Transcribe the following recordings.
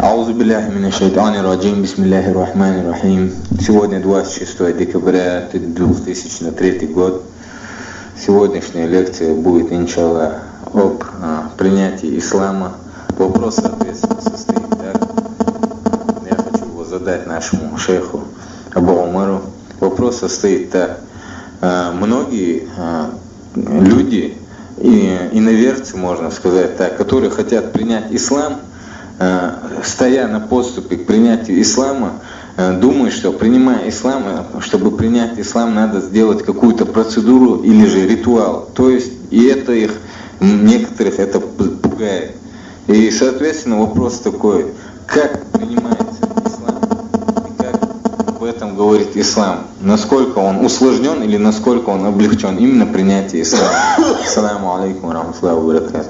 Аузу билляхи минаш шайтани раджим, бисмиллахи рахмани рахим. Сегодня 26 декабря 2003 год. Сегодняшняя лекция будет, иншаллах, об принятии ислама. Вопрос, соответственно, состоит так. Я хочу его задать нашему шейху Абу Умару. Вопрос состоит так. Многие люди, иноверцы, можно сказать так, которые хотят принять ислам, стоя на подступе к принятию ислама, думают, что принимая ислам, чтобы принять ислам, надо сделать какую-то процедуру или же ритуал. То есть, и это их, некоторых это пугает. И, соответственно, вопрос такой, как принимается ислам и как об этом говорит ислам? Насколько он усложнен или насколько он облегчен? Именно принятие ислама. Ассаламу алейкум ва рахматуллахи ва баракатуху.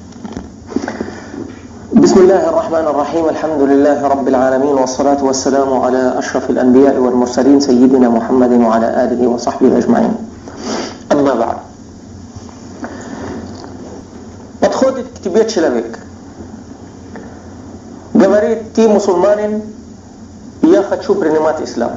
بسم الله الرحمن الرحيم الحمد لله رب العالمين والصلاة والسلام على أشرف الأنبياء والمرسلين سيدنا محمد وعلى آله وصحبه أجمعين. أما بعد. Подходит к тебе человек, говорит: ты мусульманин, я хочу принимать ислам.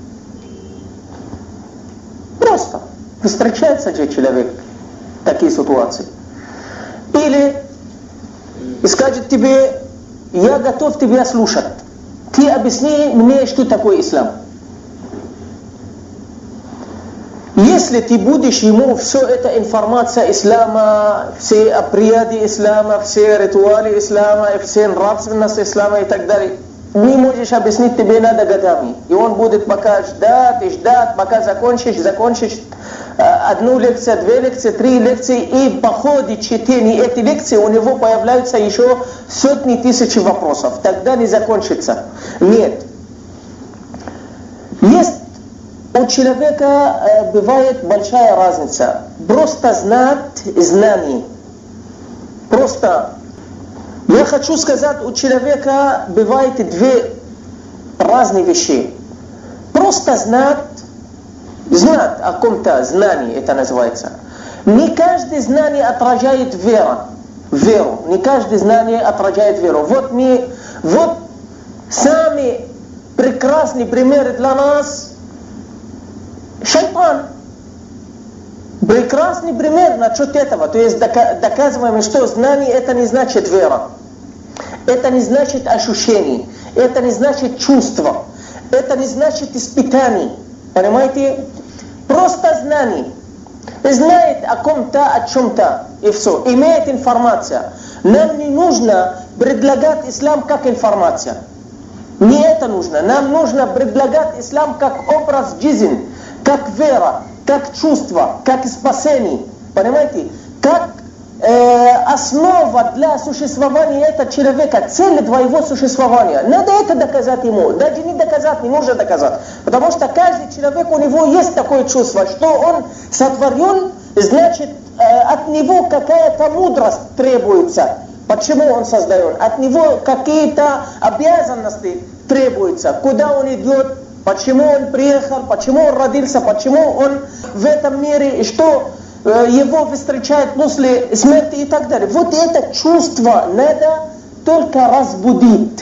Просто встречается же человек в такие ситуации. Или и скажет тебе: я готов тебя слушать. Ты объясни мне, что такое ислам. Если ты будешь ему все это информация ислама, все обряды ислама, все ритуалы ислама, все нравственность ислама и так далее, не можешь объяснить, тебе надо годами. И он будет пока ждать и ждать, пока закончишь одну лекцию, две лекции, три лекции, и по ходу чтения этой лекции у него появляются еще сотни тысяч вопросов. Тогда не закончится. Нет. Есть у человека бывает большая разница. Просто знать знания. Просто я хочу сказать, у человека бывает две разные вещи. Просто знать о ком-то знании, это называется. Не каждое знание отражает веру. Не каждое знание отражает веру. Вот самый прекрасный пример для нас шайтан. Прекрасный пример насчет этого. То есть доказываем, что знание это не значит вера. Это не значит ощущение. Это не значит чувство. Это не значит испытание. Понимаете? Просто знание. Знает о ком-то, о чем-то. И все. Имеет информация. Нам не нужно предлагать ислам как информация. Не это нужно. Нам нужно предлагать ислам как образ жизни, как вера, как чувство, как спасение. Понимаете? Как основа для существования этого человека, цель твоего существования. Надо это доказать ему. Даже не доказать, не нужно доказать. Потому что каждый человек, у него есть такое чувство, что он сотворен, значит, от него какая-то мудрость требуется. Почему он создан? От него какие-то обязанности требуются. Куда он идет, почему он приехал, почему он родился, почему он в этом мире, и что его встречает после смерти и так далее. Вот это чувство надо только разбудить.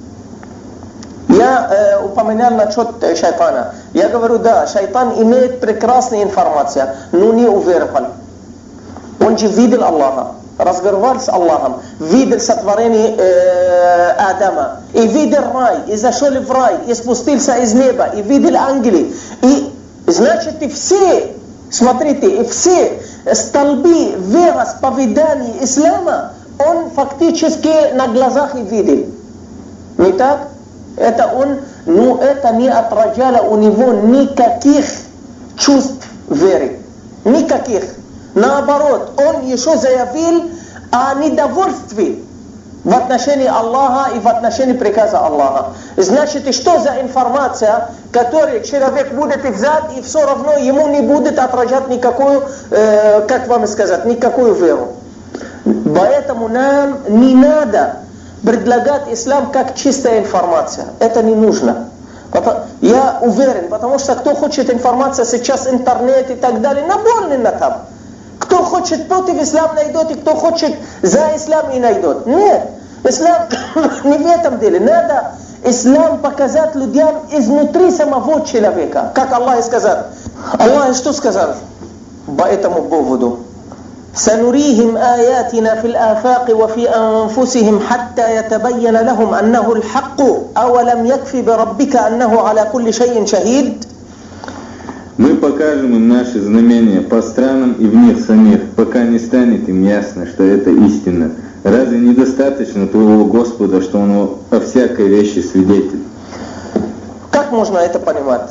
Я упоминал насчет шайтана. Я говорю, да, шайтан имеет прекрасную информацию, но не уверовал. Он же видел Аллаха, разговаривал с Аллахом, видел сотворение Адама, и видел рай, и зашел в рай, и спустился из неба, и видел ангелы. И значит, и все, смотрите, и все столбы вероисповедания ислама он фактически на глазах и видел. Не так? Это не отражало у него никаких чувств веры. Никаких. Наоборот, он еще заявил о недовольстве в отношении Аллаха и в отношении приказа Аллаха. Значит, что за информация, которую человек будет взять, и все равно ему не будет отражать никакую, как вам сказать, никакую веру. Поэтому нам не надо предлагать ислам как чистая информация. Это не нужно. Я уверен, потому что кто хочет информацию сейчас, интернет и так далее, наборно там. Кто хочет против ислама найдет, и кто хочет за ислам и найдет. Нет. Ислам не в этом деле. Надо ислам показать людям изнутри самого человека. Как Аллах сказал. Аллах что сказал по этому поводу? سنريهم آياتنا في الآفاق وفي أنفسهم حتى يتبين لهم أنه الحق أولم يكفي بربك أنه على كل شيء شهيد. Мы покажем им наши знамения по странам и в них самих, пока не станет им ясно, что это истина. Разве недостаточно твоего Господа, что Он о всякой вещи свидетель? Как можно это понимать?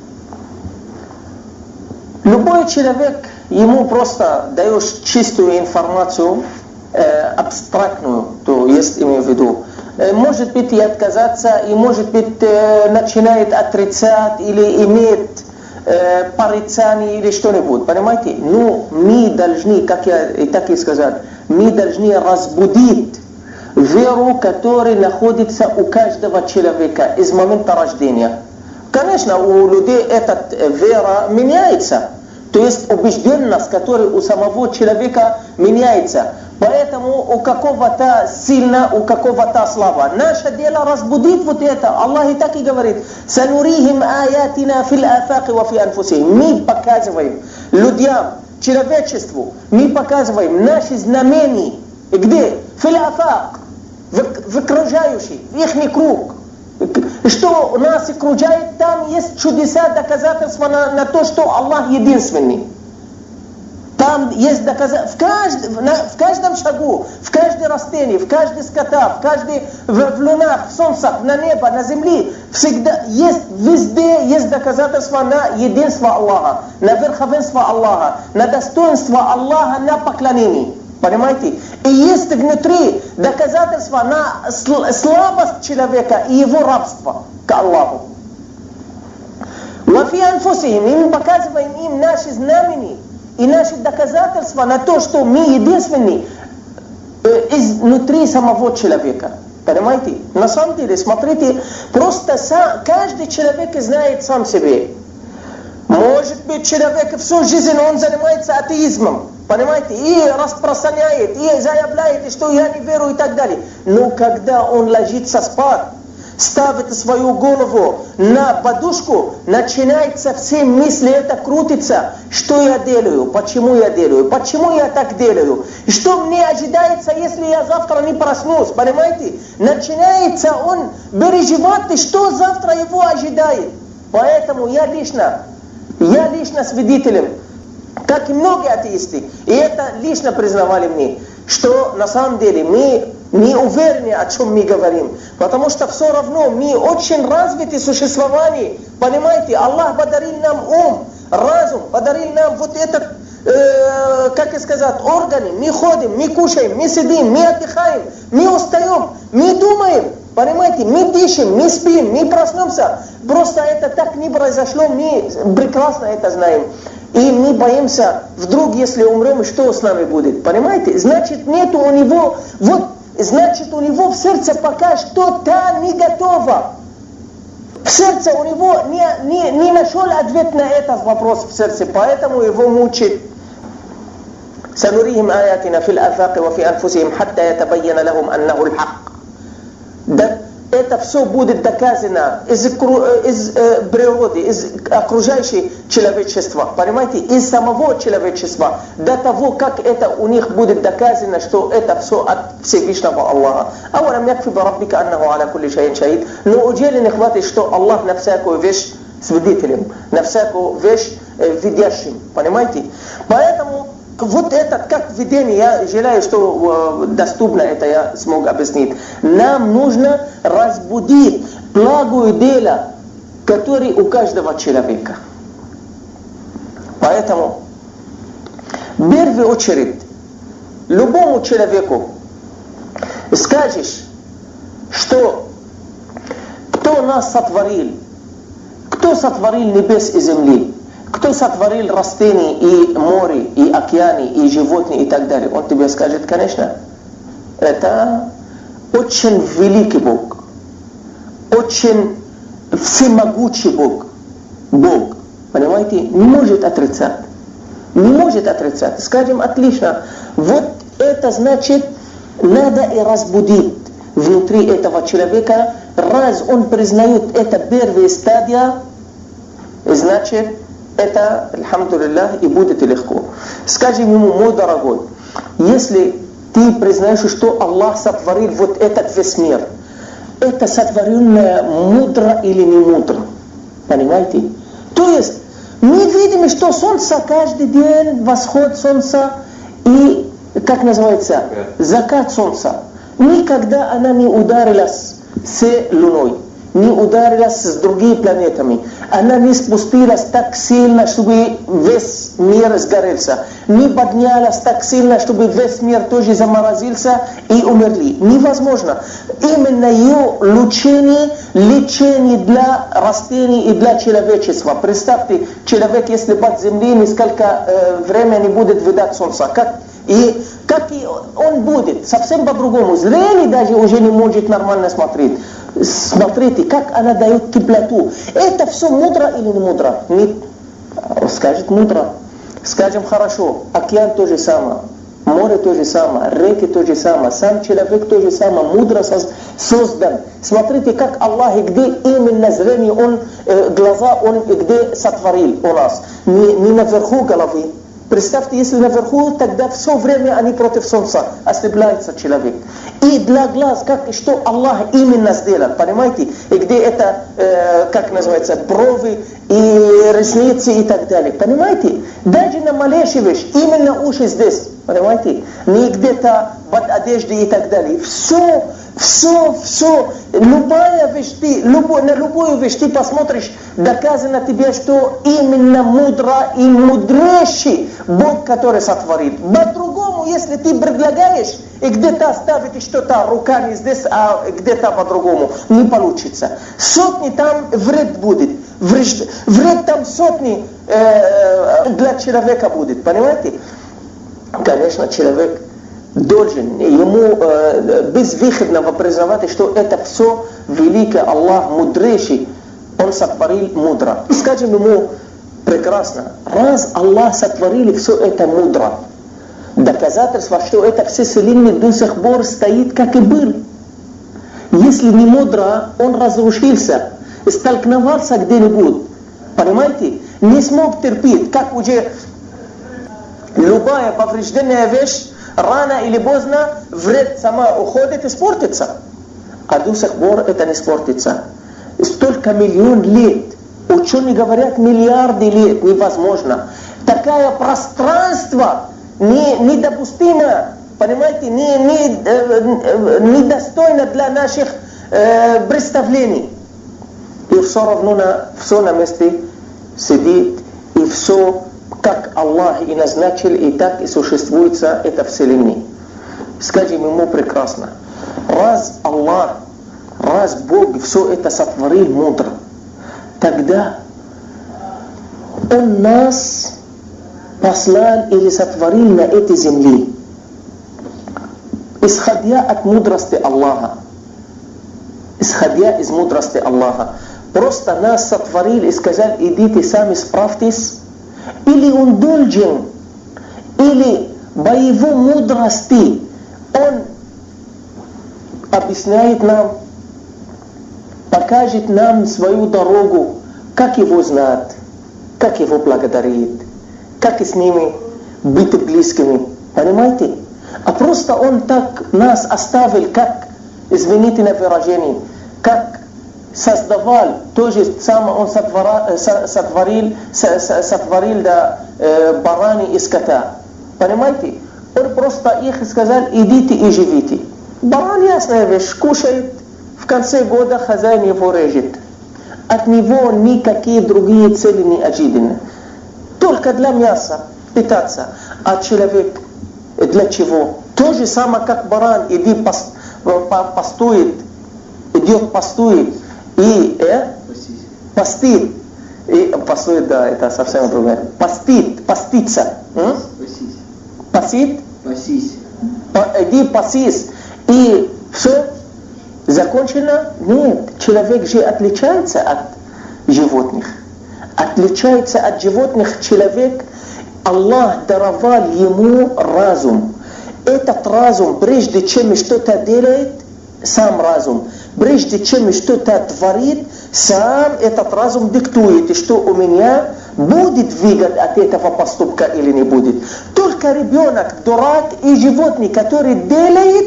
Любой человек, ему просто даешь чистую информацию, абстрактную, то есть имею в виду. Может быть и отказаться, и может быть начинает отрицать или имеет порицание или что-нибудь, понимаете? Но мы должны, как я и так и сказал, мы должны разбудить веру, которая находится у каждого человека из момента рождения. Конечно, у людей эта вера меняется, то есть убежденность, которая у самого человека меняется. Поэтому у какого-то сильно, у какого-то слаба. Наше дело разбудить вот это. Аллах и так и говорит. «Санурихим аятина фил афаки ва фи анфусихим». Мы показываем людям, человечеству, мы показываем наши знамения. Где? Фил афак. В окружающий, в их круг. Что нас окружает, там есть чудеса, доказательства на то, что Аллах единственный. Там есть доказательства в каждом шагу, в каждом растении, в каждой скота, в лунах, в солнцах, на небо, на земле. Всегда есть, везде есть доказательства на единство Аллаха, на верховенство Аллаха, на достоинство Аллаха, на поклонение. Понимаете? И есть внутри доказательства на слабость человека и его рабство к Аллаху. Вафи анфусихим, и мы показываем им наши знамения и наши доказательства на то, что мы единственные изнутри самого человека. Понимаете? На самом деле, смотрите, просто каждый человек знает сам себе. Может быть, человек всю жизнь он занимается атеизмом. Понимаете? И распространяет, и заявляет, что я не верю и так далее. Но когда он ложится спать, ставит свою голову на подушку, начинается все мысли, это крутится. Что я делаю? Почему я делаю? Почему я так делаю? Что мне ожидается, если я завтра не проснусь? Понимаете? Начинается он переживать, что завтра его ожидает. Поэтому я лично свидетелем, как и многие атеисты, и это лично признавали мне, что на самом деле мы не уверены, о чем мы говорим, потому что все равно мы очень развиты в существовании, понимаете, Аллах подарил нам ум, разум, подарил нам вот этот, как сказать, органы, мы ходим, мы кушаем, мы сидим, мы отдыхаем, мы устаем, мы думаем, понимаете, мы дышим, мы спим, мы проснемся, просто это так не произошло, мы прекрасно это знаем. И мы боимся, вдруг, если умрем, что с нами будет, понимаете? Значит, нету у него, значит, у него в сердце пока что-то не готово. В сердце у него не нашел ответ на этот вопрос в сердце, поэтому его мучит. سنريهم آياتنا في الآفاق وفي أنفسهم حتى يتبين لهم أنه الحق. Это все будет доказано из природы, из окружающего человечества, понимаете, из самого человечества, до того, как это у них будет доказано, что это все от Всевышнего Аллаха. أولم يكفي بربك أنه على كل شيء شهيد. Но удели не хватит, что Аллах на всякую вещь свидетелем, на всякую вещь видящим, понимаете? Поэтому вот это как видение, я желаю, что доступно это я смог объяснить. Нам нужно разбудить благое дело, которое у каждого человека. Поэтому, в первую очередь, любому человеку скажешь, что кто нас сотворил, кто сотворил небес и земли, кто сотворил растения и море, и океаны, и животные и так далее? Он тебе скажет, конечно, это очень великий Бог, очень всемогущий Бог. Бог, понимаете, не может отрицать. Не может отрицать. Скажем, отлично. Вот это значит, надо и разбудить. внутри этого человека. Раз он признает это первая стадия, значит, это, альхамдулиллах, и будет легко. Скажем ему: мой дорогой, если ты признаешь, что Аллах сотворил вот этот весь мир, это сотворенное мудро или не мудро? Понимаете? То есть, мы видим, что солнце каждый день, восход солнца и, как называется, закат солнца. Никогда она не ударилась с Луной, не ударилась с другими планетами. Она не спустилась так сильно, чтобы весь мир сгорелся. Не поднялась так сильно, чтобы весь мир тоже заморозился и умерли. Невозможно. Именно ее лечение для растений и для человечества. Представьте, человек, если под землей, несколько времени будет видать солнце. Как и он будет, совсем по-другому. Зрение даже уже не может нормально смотреть. Смотрите, как она дает теплоту. Это все мудро или не мудро? Нет. Скажет мудро. Скажем хорошо. Океан то же самое. Море то же самое. Реки то же самое. Сам человек то же самое. Мудро создан. Смотрите, как Аллах, где именно зрение, глаза Он где сотворил у нас. Не наверху головы. Представьте, если наверху, тогда все время они против солнца, ослепляется человек. И для глаз, что Аллах именно сделал, понимаете? И где это, как называется, брови и ресницы и так далее. Понимаете? Даже на малейшую вещь, именно уши здесь, понимаете? Не где-то под одеждой и так далее. Все, любая вещь, на любую вещь ты посмотришь, доказано тебе, что именно мудро и мудрейший Бог, который сотворил. По-другому, если ты предлагаешь и где-то оставить что-то руками здесь, а где-то по-другому, не получится. Сотни там вред будет. Вред там сотни для человека будет, понимаете? Конечно, человек должен ему безвыходно признавать, что это все великий Аллах, мудрейший, Он сотворил мудро. Скажем ему: прекрасно, раз Аллах сотворил все это мудро, доказательство, что это все вселенная до сих пор стоит, как и был. Если не мудро, он разрушился, столкновался где-нибудь, понимаете? Не смог терпеть, как уже любая поврежденная вещь, рано или поздно вред сама уходит и испортится. А до сих пор это не испортится. Столько миллион лет. Ученые говорят, миллиарды лет невозможно. Такое пространство недопустимо, понимаете, недостойно для наших представлений. И все равно все на месте сидит, и все, как Аллах и назначил, и так и существует это вселенная. Скажем ему: прекрасно. Раз Аллах, раз Бог все это сотворил мудро, тогда Он нас послал или сотворил на этой земле, исходя от мудрости Аллаха. Исходя из мудрости Аллаха. Просто нас сотворил и сказал: идите сами справьтесь. Или Он должен, или по Его мудрости Он объясняет нам, покажет нам свою дорогу, как Его знать, как Его благодарить, как с ними быть близкими. Понимаете? А просто Он так нас оставил, как, извините на выражение, как создавал, то же самое Он сотворил барани и скота. Понимаете? Он просто их сказал: идите и живите. Баран, ясная вещь, кушает, в конце года хозяин его режет. От него никакие другие цели не ожиданы. Только для мяса питаться. А человек для чего? То же самое, как баран идет постует и постит. И постует, да, это совсем другое. Поститься. Пасит? Пасись. Иди пасись. И все закончено? Нет. Человек же отличается от животных. Отличается от животных человек. Аллах даровал ему разум. Этот разум, прежде чем что-то делает, сам разум. Прежде чем что-то творит, сам этот разум диктует, что у меня будет выгода от этого поступка или не будет. Только ребенок, дурак и животный, который делает,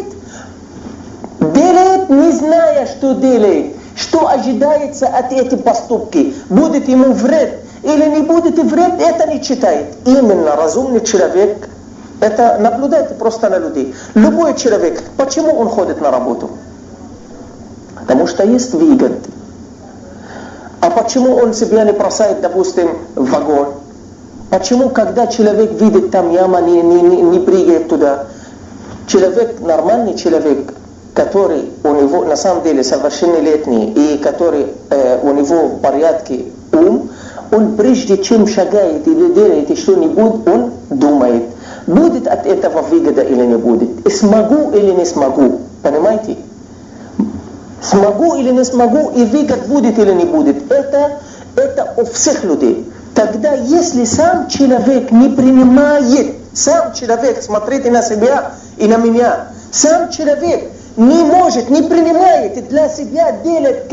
не зная, что делает, что ожидается от этих поступки, будет ему вред или не будет вред, это не читает. Именно разумный человек, это наблюдайте просто на людей. Любой человек, почему он ходит на работу? Потому что есть выгода. А почему он себя не бросает, допустим, в вагон? Почему, когда человек видит там яма, не прыгает туда? Человек, нормальный человек, который у него на самом деле совершеннолетний и который у него в порядке ум, он прежде чем шагает или делает что-нибудь, он думает, будет от этого выгода или не будет, смогу или не смогу, понимаете? Смогу или не смогу, и выгод будет или не будет. Это у всех людей. Тогда, если сам человек не принимает, сам человек, смотрите на себя и на меня, сам человек не может, не принимает для себя делать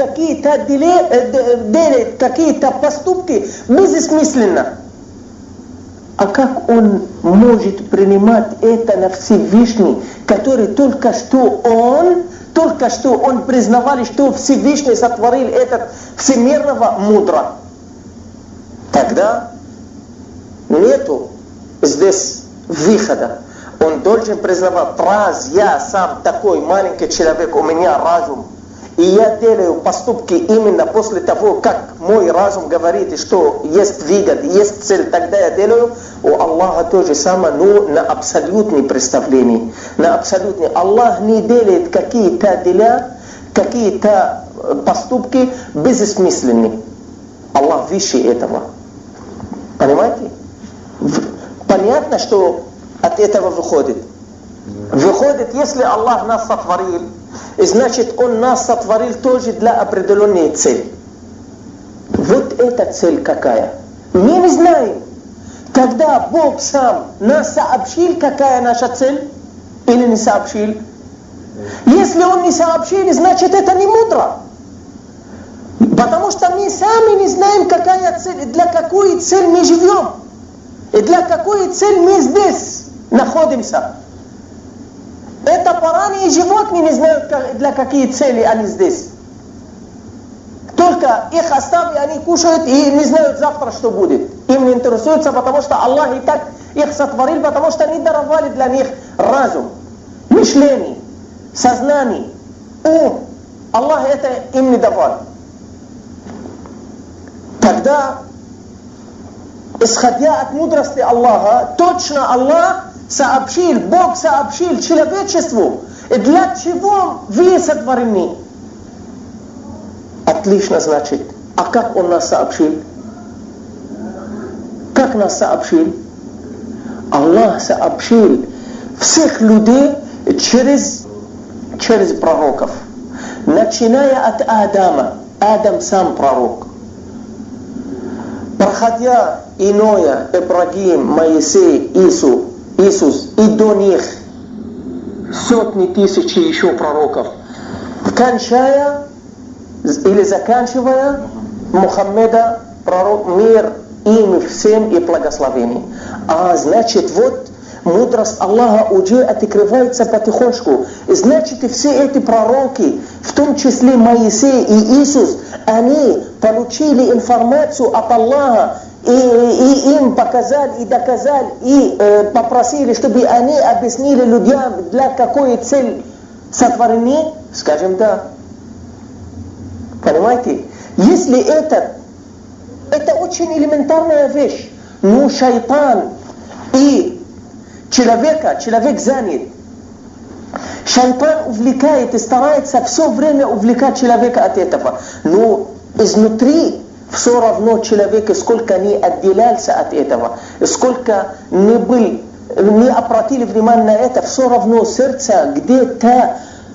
какие-то поступки бессмысленно. А как он может принимать это на Всевышний, который только что он признавали, что Всевышний сотворил этот всемирного мудро. Тогда нету здесь выхода. Он должен признавать, раз я сам такой маленький человек, у меня разум, и я делаю поступки именно после того, как мой разум говорит, что есть выгода, есть цель, тогда я делаю, у Аллаха то же самое, но на абсолютном представлении. На абсолютном. Аллах не делает какие-то дела, какие-то поступки бессмысленные. Аллах выше этого. Понимаете? Понятно, что от этого выходит. Выходит, если Аллах нас сотворил, значит, Он нас сотворил тоже для определенной цели. Вот эта цель какая? Мы не знаем. Когда Бог сам нас сообщил, какая наша цель, или не сообщил? Если Он не сообщил, значит, это не мудро. Потому что мы сами не знаем, какая цель, для какой цели мы живем. И для какой цели мы здесь находимся. Это бараны и животные не знают, для какие цели они здесь. Только их оставили, они кушают и не знают завтра, что будет. Им не интересуется, потому что Аллах и так их сотворил, потому что они даровали для них разум, мышление, сознание, ум. Аллах это им не давал. Тогда, исходя от мудрости Аллаха, точно Аллах сообщил, Бог сообщил человечеству, и для чего вы сотворены. Отлично, значит. А как Он нас сообщил? Как нас сообщил? Аллах сообщил всех людей через пророков. Начиная от Адама. Адам сам пророк. Проходя Иноя, Ибрагим, Моисей, Иисус, и до них сотни тысяч еще пророков. Кончая или заканчивая Мухаммеда, пророк, мир им всем и благословение. А значит, вот мудрость Аллаха уже открывается потихоньку. Значит, все эти пророки, в том числе Моисей и Иисус, они получили информацию от Аллаха, и им показали и доказали, и попросили, чтобы они объяснили людям, для какой цели сотворены, скажем да. Понимаете? Если это очень элементарная вещь, но шайтан и человек занят. Шайтан увлекает и старается все время увлекать человека от этого. Но изнутри все равно человек, сколько не отделялся от этого, сколько не обратили внимание на это, все равно сердце где-то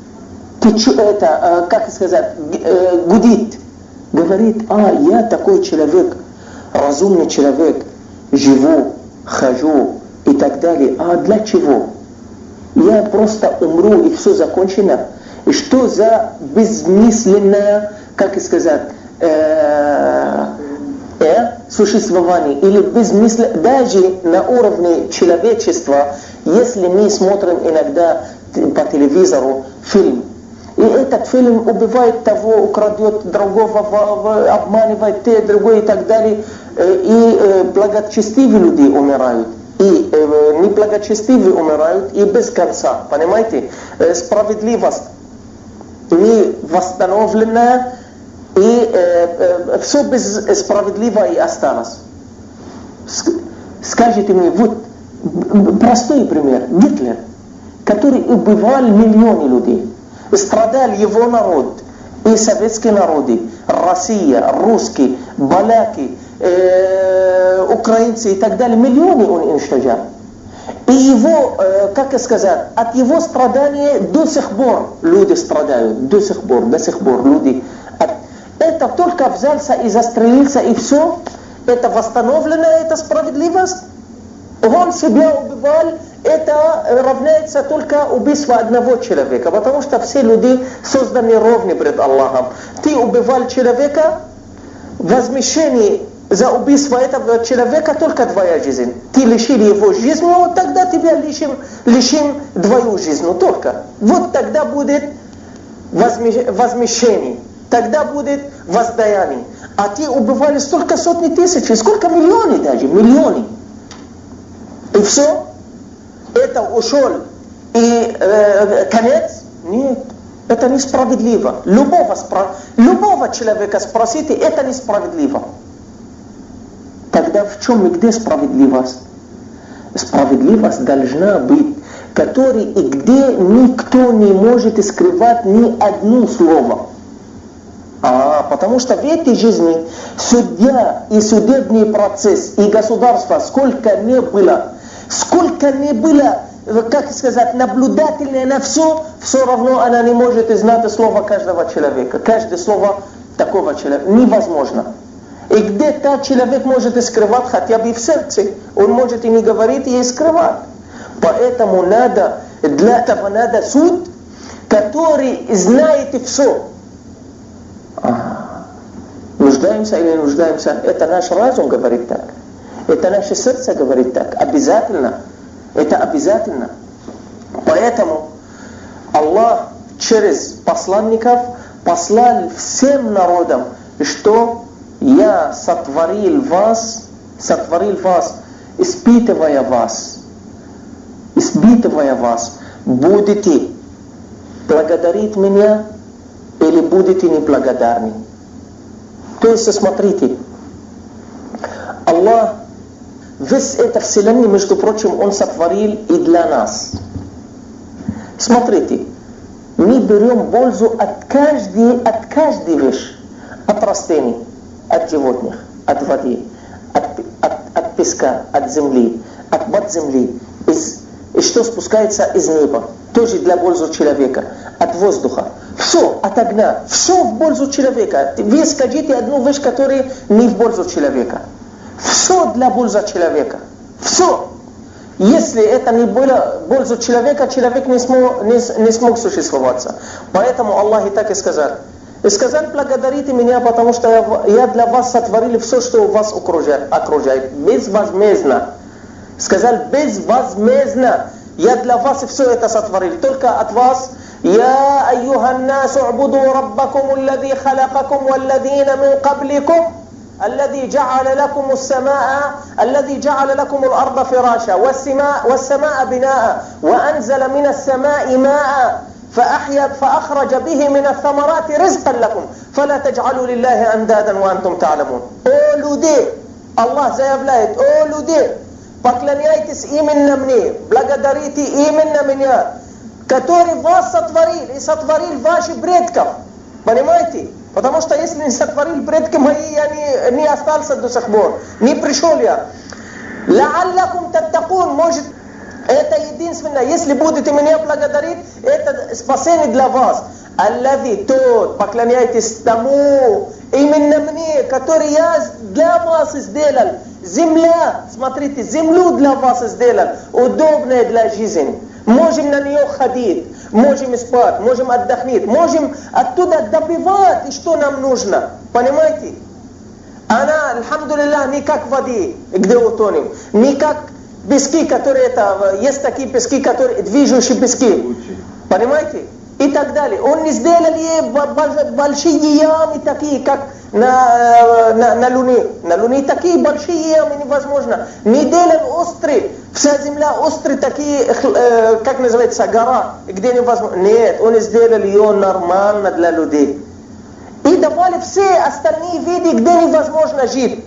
как сказать, гудит. Говорит, я такой человек, разумный человек, живу, хожу и так далее. А для чего? Я просто умру и все закончено. что за бессмысленное, как сказать, существование, или бессмысленно, даже на уровне человечества, если мы смотрим иногда по телевизору фильм, и этот фильм убивает того, украдет другого, обманывает те, другой и так далее, и благочестивые люди умирают, и неблагочестивые умирают, и без конца, понимаете? Справедливость не восстановленная, и все бессправедливо и осталось. Скажите мне, вот простой пример. Гитлер, который убивал миллионы людей, страдал его народ, и советские народы, Россия, русские, поляки, украинцы и так далее, миллионы он уничтожал. И его, как сказать, от его страдания до сих пор люди страдают, до сих пор люди. Это только взялся и застрелился, и все. Это восстановленная, это справедливость. Он себя убивал, это равняется только убийству одного человека, потому что все люди созданы ровны перед Аллахом. Ты убивал человека, возмещение за убийство этого человека только твоя жизнь. Ты лишил его жизни, тогда тебя лишим твою жизнь только. Вот тогда будет возмещение. Тогда будет воздаяние. А те убивали столько сотни тысяч, сколько миллионы даже, миллионы. И все. Это ушел. И конец? Нет. Это несправедливо. Любого человека спросите, это несправедливо. Тогда в чем и где справедливость? Справедливость должна быть, которой и где никто не может скрывать ни одно слово. Потому что в этой жизни судья и судебный процесс и государство, сколько не было, как сказать, наблюдательное на все равно она не может знать слово каждого человека. Каждое слово такого человека невозможно. И где-то человек может скрывать хотя бы в сердце. Он может и не говорить, и скрывать. Поэтому для этого надо суд, который знает все. Нуждаемся или не нуждаемся? Это наш разум говорит так. Это наше сердце говорит так. Обязательно. Это обязательно. Поэтому Аллах через посланников послал всем народам, что я сотворил вас, испытывая вас, будете благодарить меня или будете неблагодарны. То есть, смотрите, Аллах весь это вселенную, между прочим, Он сотворил и для нас. Смотрите, мы берем пользу от каждой вещи, от растений, от животных, от воды, от песка, от земли, от под земли, и что спускается из неба, тоже для пользы человека, от воздуха. Все от огня, все в пользу человека. Вы скажите одну вещь, которая не в пользу человека. Все для пользы человека. Все. Если это не было в пользу человека, человек не смог существовать. Поэтому Аллах и так и сказал. И сказал, благодарите меня, потому что я для вас сотворил все, что вас окружает. Безвозмездно. Сказал, безвозмездно. Я для вас все это сотворил. Только от вас. يا أيها الناس اعبدوا ربكم الذي خلقكم والذين من قبلكم الذي جعل لكم الأرض فراشا والسماء بناء وأنزل من السماء ماء فأخرج به من الثمرات رزقا لكم فلا تجعلوا لله أندادا وأنتم تعلمون. О люди, Аллах заявляет, о люди, поклоняйтесь именно мне, благодарите именно меня, который вас сотворил и сотворил ваших предков. Понимаете? Потому что если не сотворил предки мои, я не остался до сих пор. Не пришел я. Ла'аллакум таттакун, может, это единственное. Если будете меня благодарить, это спасение для вас. Аллави, тот, поклоняйтесь тому, именно мне, который я для вас сделал. Земля, смотрите, землю для вас сделал, удобная для жизни. можем на нее ходить, можем спать, можем отдохнуть, можем оттуда добивать, что нам нужно. Понимаете? Она, альхамдулиллах, не как воды, где утонем, не как пески, которые есть такие пески, которые движущие пески. Понимаете? И так далее. Он не сделали большие ямы такие, как на Луне. На Луне такие большие ямы невозможно. Не делен острый, вся земля острые такие, как называется, гора, где невозможно. Нет, он сделал ее нормально для людей. И давали все остальные виды, где невозможно жить.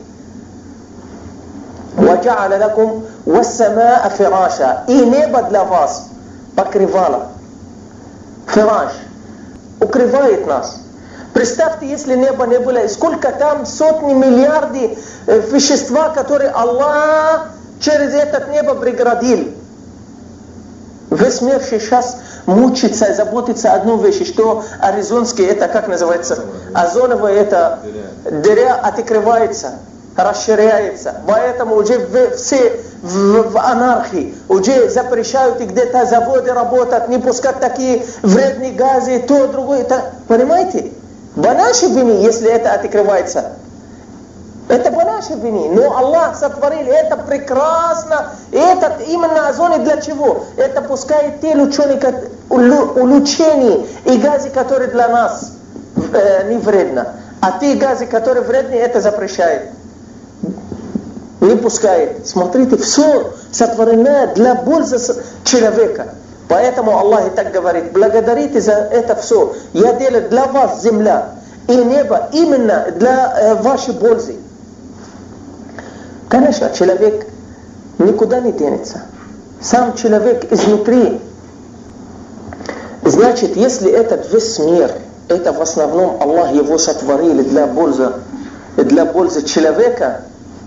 وَجَعَلَ لَكُمْ وَالسَّمَاءَ فِرَاشًا. И небо для вас покрывало. Фираш укрывает нас. Представьте, если небо не было, сколько там сотни, миллиарды вещества, которые Аллах через это небо преградил. Весь мир сейчас мучится и заботится одну вещь, что аризонский, это как называется, озоновая, это дыря открывается, расширяется. Поэтому уже все в анархии, уже запрещают и где-то заводы работать, не пускать такие вредные газы, то, другое. Понимаете? По нашей вине, если это открывается. Это по нашей вине. Но Аллах сотворил это прекрасно. Этот именно озон для чего? Это пускает те улучшения и газы, которые для нас не вредны. А те газы, которые вредны, это запрещает. Не пускает. Смотрите, все сотворено для пользы человека. Поэтому Аллах и так говорит: благодарите за это все. Я делаю для вас земля и небо именно для вашей пользы. Конечно, человек никуда не денется. Сам человек изнутри. Значит, если этот весь мир, это в основном Аллах его сотворил для пользы человека,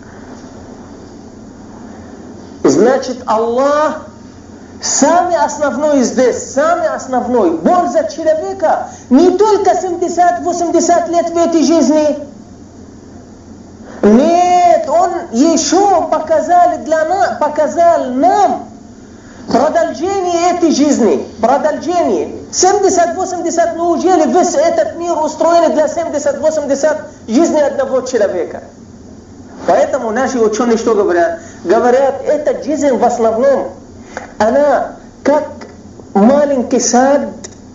значит, Аллах самый основной здесь, самый основной. Польза человека не только 70-80 лет в этой жизни. Нет, Он еще показал нам продолжение этой жизни. Продолжение. 70-80, неужели весь этот мир устроен для 70-80 жизни одного человека? Поэтому наши ученые что говорят? Говорят, эта жизнь в основном, она как маленький сад,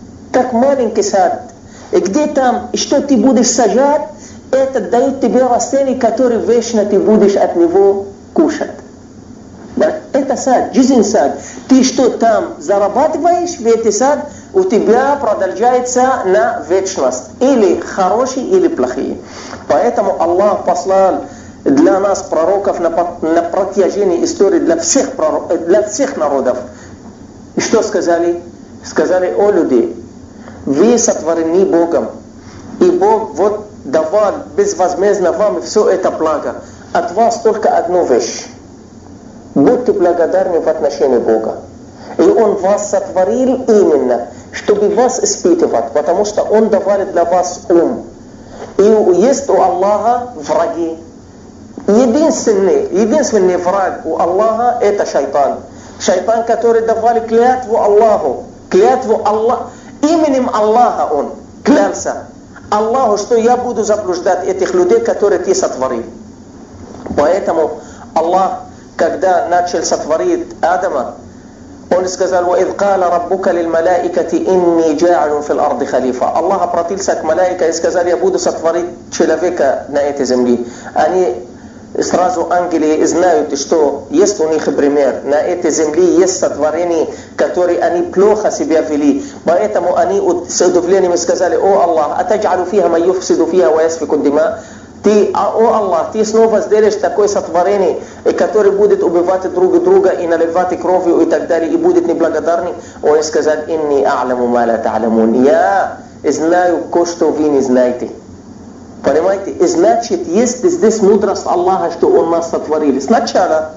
и где там, что ты будешь сажать, это дает тебе растение, которое вечно ты будешь от него кушать. Это сад, жизнь сад. Ты что там зарабатываешь в этот сад, у тебя продолжается на вечность. Или хорошие, или плохие. Поэтому Аллах послал для нас пророков на протяжении истории для всех народов. И что сказали? Сказали: о люди, вы сотворены Богом. И Бог вот давал безвозмездно вам все это благо. От вас только одну вещь. Будьте благодарны в отношении Бога. И Он вас сотворил именно, чтобы вас испытывать, потому что Он давал для вас ум. И есть у Аллаха враги. Единственный враг у Аллаха это шайтан. Шайтан, который давали клятву Аллаху. Клятву Аллаху. Именем Аллаха он клялся Аллаху, что я буду заблуждать этих людей, которые ты сотворил. Поэтому Аллах, когда начал сотворить Адама, Он сказал: وَإِذْ قَالَ رَبُّكَ لِلْمَلَائِكَةِ إِنِّي جَاعِلٌ فِي الْأَرْضِ خَلِيفَةً. Аллах обратился к малайке и сказал: я буду сотворить человека на этой земле. Они сразу ангелы знают, что есть у них пример. На этой земле есть сотворения, которые они плохо себя вели. Поэтому они с удивлением сказали: о Аллах, атаджалу фиха ма юфсиду фиха ва ясфику дима. Ты, о Аллах, ты снова сделаешь такое сотворение, которое будет убивать друг друга и наливать кровью и так далее, и будет неблагодарный. Он сказал: инни а'ламу ма ла та'ламун. Я знаю кое-что вы не знаете. Понимаете? И значит, есть здесь мудрость Аллаха, что Он нас сотворил. Сначала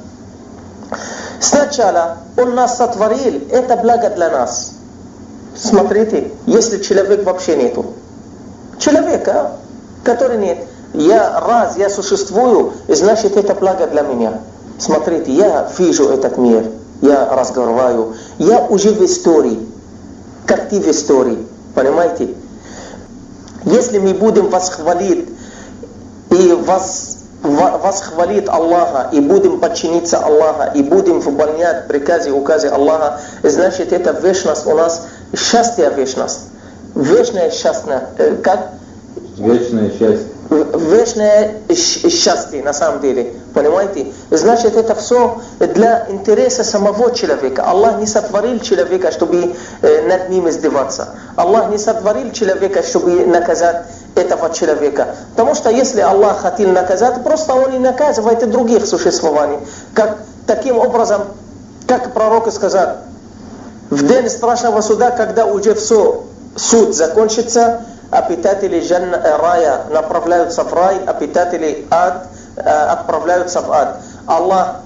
Он нас сотворил, это благо для нас. Смотрите, если человек вообще нету, человека, который нет, я существую, значит, это благо для меня. Смотрите, я вижу этот мир, я разговариваю, я уже в истории, как ты в истории, понимаете? Если мы будем восхвалить и восхвалить Аллаха, и будем подчиниться Аллаха, и будем выполнять приказы и указы Аллаха, значит, это вечность у нас, счастье вечность. Вечное счастье, как? Вечное счастье. Вечное счастье, на самом деле, понимаете? Значит, это все для интереса самого человека. Аллах не сотворил человека, чтобы над ним издеваться. Аллах не сотворил человека, чтобы наказать этого человека. Потому что если Аллах хотел наказать, просто Он и наказывает и других существований. Таким образом, как пророк сказал, в день страшного суда, когда уже все, суд закончится, обитатели рая направляются в рай, обитатели ад отправляются в ад. Аллах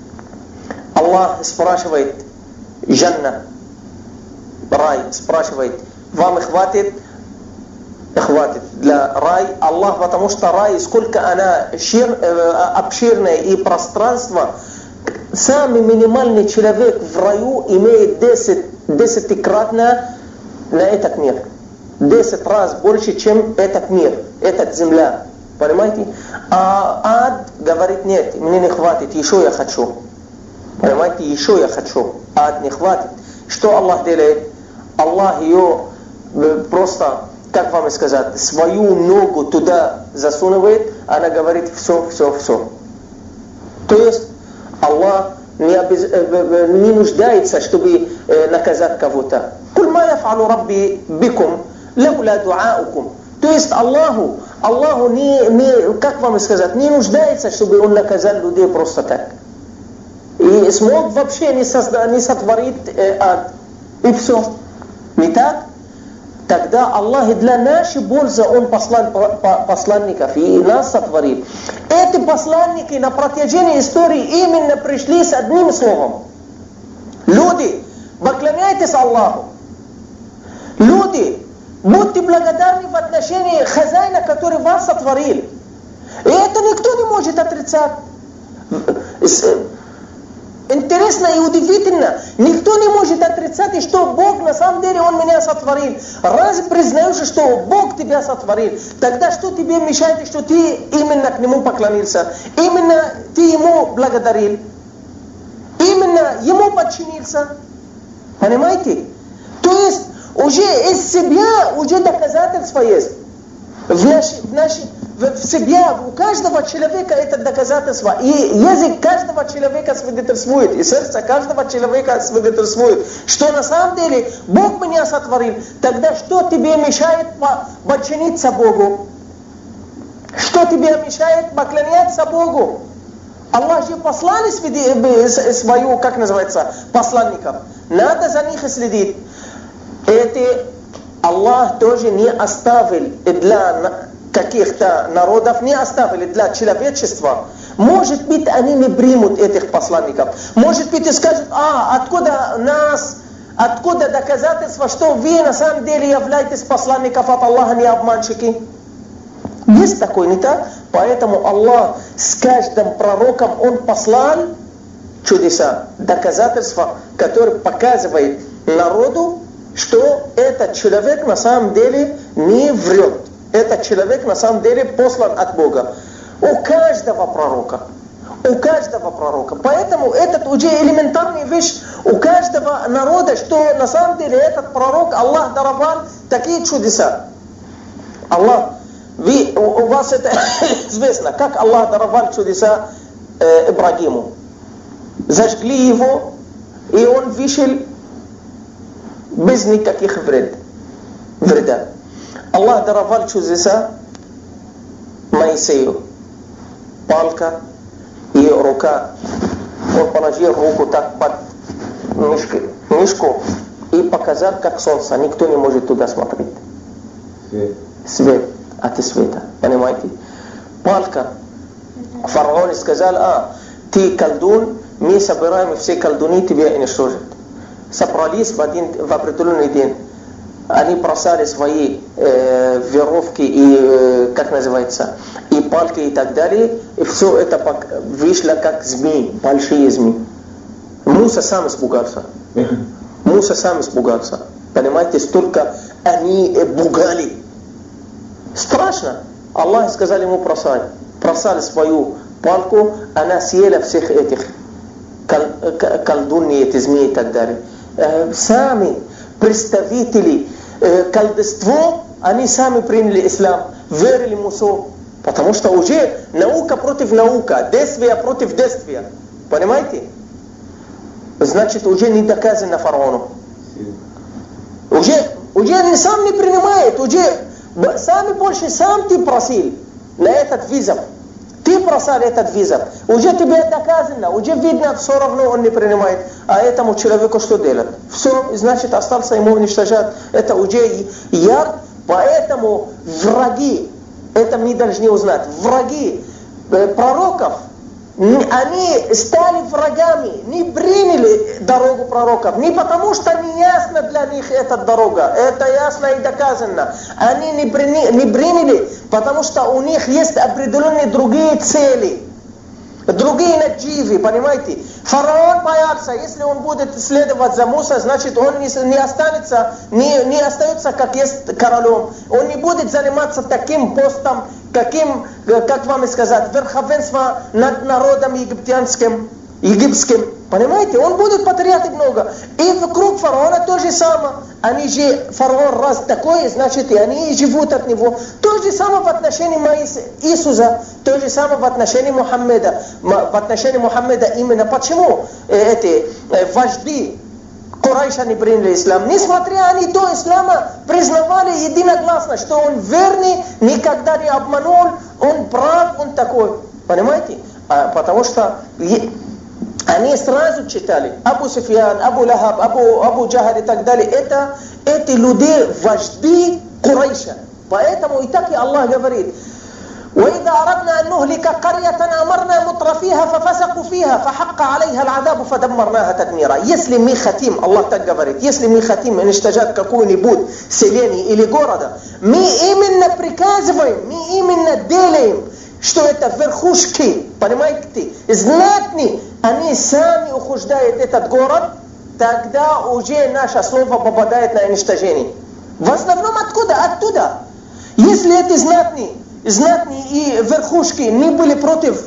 спрашивает Джанна, рай, спрашивает, вам хватит? Хватит для рай. Аллах, потому что рай, сколько она обширное и пространство, самый минимальный человек в раю имеет 10-кратно на этот мир. 10 раз больше, чем этот мир, эта земля. Понимаете? А ад говорит, нет, мне не хватит, еще я хочу. Понимаете? Еще я хочу. Ад не хватит. Что Аллах делает? Аллах ее просто, как вам сказать, свою ногу туда засунывает, она говорит, все. То есть Аллах не нуждается, чтобы наказать кого-то. «Куль ма яф'алу рабби бикум, лауля дуаукум». То есть Аллаху как вам сказать, не нуждается, чтобы Он наказал людей просто так. И смог вообще не сотворить ад. И все. Не так? Тогда Аллах для нашей пользы Он послал посланников и нас сотворил. Эти посланники на протяжении истории именно пришли с одним словом. Люди, поклоняйтесь Аллаху. Люди, будьте благодарны в отношении хозяина, который вас сотворил. И это никто не может отрицать. Интересно и удивительно, никто не может отрицать, что Бог на самом деле Он меня сотворил. Разве признаешь, что Бог тебя сотворил? Тогда что тебе мешает, что ты именно к Нему поклонился? Именно ты Ему благодарил? Именно Ему подчинился? Понимаете? То есть уже из себя уже доказательства есть. В себе, у каждого человека это доказательство. И язык каждого человека свидетельствует, и сердце каждого человека свидетельствует, что на самом деле Бог меня сотворил. Тогда что тебе мешает подчиниться Богу? Что тебе мешает поклоняться Богу? Аллах же послали свою, как называется, посланников. Надо за них следить. Аллах тоже не оставил для каких-то народов, не оставили для человечества. Может быть, они не примут этих посланников. Может быть, и скажут, откуда доказательства, что вы на самом деле являетесь посланников от Аллаха, не обманщики? Есть такой, не так? Поэтому Аллах с каждым пророком Он послал чудеса, доказательства, которые показывают народу, что этот человек на самом деле не врет. Этот человек на самом деле послан от Бога. У каждого пророка. Поэтому это уже элементарная вещь у каждого народа, что на самом деле этот пророк, Аллах даровал такие чудеса. Аллах, у вас это известно, как Аллах даровал чудеса Ибрагиму. Зажгли его, и он вышел без никаких вреда. Аллах даровал чудеса Моисею. Палка и рука. Он положил руку так под мишку и показал, как солнце. Никто не может туда смотреть. Свет от света. Понимаете? Палка. Фараон сказал, ты колдун, мы собираем все колдуны, тебя уничтожат. Собрались в определенный день. Они бросали свои веровки и, как называется, и палки и так далее. И все это вышло как змеи, большие змеи. Муса сам испугался. Муса сам испугался. Понимаете, столько они пугали. Страшно. Аллах сказал ему бросать. Бросали свою палку, она съела всех этих колдуньи, эти змеи и так далее. Сами представители колдовства, они сами приняли ислам, верили Мусу. Потому что уже наука против наука, действие против действия. Понимаете? Значит, уже не доказано фараону. Уже сам не принимает, уже сами больше сам ты просил на этот визов. Ты просил этот визов. Уже тебе доказано, уже видно, все равно он не принимает. А этому человеку что делать? Все, значит, остался ему уничтожать. Это уже яд. Поэтому враги, это мы должны узнать, враги пророков, они стали врагами, не приняли дорогу пророков. Не потому, что не ясно для них эта дорога, это ясно и доказано. Они не приняли, потому что у них есть определенные другие цели, другие надживы, понимаете? Фараон боялся, если он будет следовать за Муса, значит он не остается как есть королем. Он не будет заниматься таким постом, как вам сказать, верховенство над народом египтским. Понимаете? Он будет патриотить много. И вокруг фараона то же самое. Они же, фараон раз такой, значит и они живут от него. То же самое в отношении Иисуса, то же самое в отношении Мухаммеда. В отношении Мухаммеда именно почему эти вожди Курайша не приняли ислам. Несмотря они до ислама признавали единогласно, что он верный, никогда не обманул, он прав, он такой. Понимаете? Потому что они сразу читали Абу Суфьян, Абу Лахаб, Абу Джахаль и так далее. Это эти люди, вожди Курайша. Поэтому и так и Аллах говорит: وإذا أردنا أن نهلك قرية أمرنا مترفيها ففسقوا فيها فحق عليها العذاب فدمرناها تدميرا. Если мы хотим, Аллах так говорит, если мы хотим уничтожать какое-нибудь селение или города, мы именно приказываем, мы именно делаем, что это верхушки, понимаете, знатные, они сами ухудшают этот город, тогда уже наше слово попадает на уничтожение. В основном откуда? Оттуда. Если эти знатные и верхушки не были против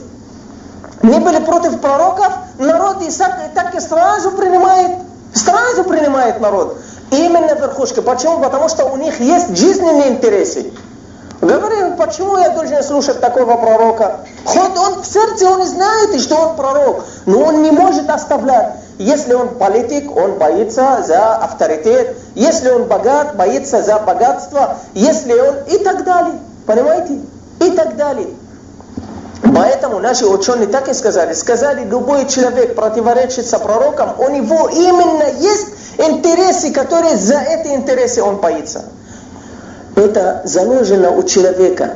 пророков, народ и так и сразу принимает народ. Именно верхушка. Почему? Потому что у них есть жизненные интересы. Говорим, почему я должен слушать такого пророка? Хоть он в сердце, он знает, что он пророк, но он не может оставлять. Если он политик, он боится за авторитет. Если он богат, боится за богатство. Если он и так далее. Понимаете? И так далее. Поэтому наши ученые так и сказали, любой человек противоречится пророкам, у него именно есть интересы, которые за эти интересы он боится. Это заложено у человека.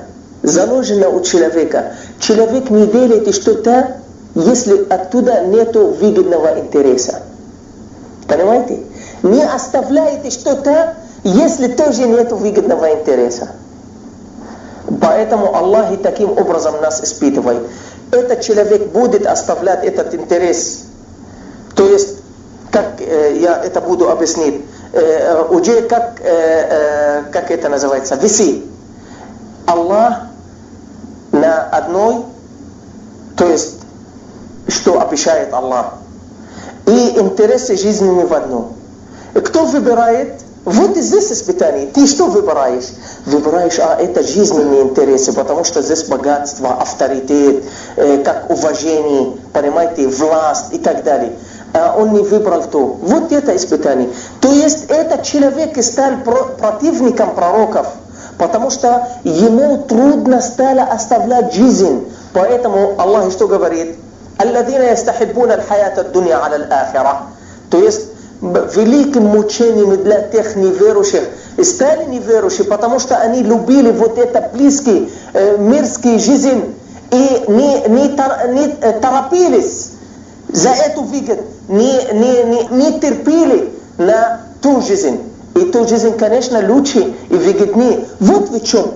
Человек не делает что-то, если оттуда нету выгодного интереса. Понимаете? Не оставляете что-то, если тоже нету выгодного интереса. Поэтому Аллах и таким образом нас испытывает. Этот человек будет оставлять этот интерес. То есть, как я это буду объяснить, уже как это называется, висит. Аллах на одной, то есть, что обещает Аллах. И интересы жизни в одном. Кто выбирает? Вот здесь испытание. Ты что выбираешь? Выбираешь, это жизненные интересы, потому что здесь богатство, авторитет, как уважение, понимаете, власть и так далее. Он не выбрал то. Вот это испытание. То есть этот человек стал противником пророков, потому что ему трудно стало оставлять жизнь. Поэтому Аллах что говорит? الذين يستحبون الحياة الدنيا على الآخرة. То есть великим мучением для тех неверующих стали неверующие, потому что они любили вот это близкий мирский жизнь и не торопились за эту выгоду, не терпели на ту жизнь. И ту жизнь, конечно, лучше и выгоднее. Вот в чем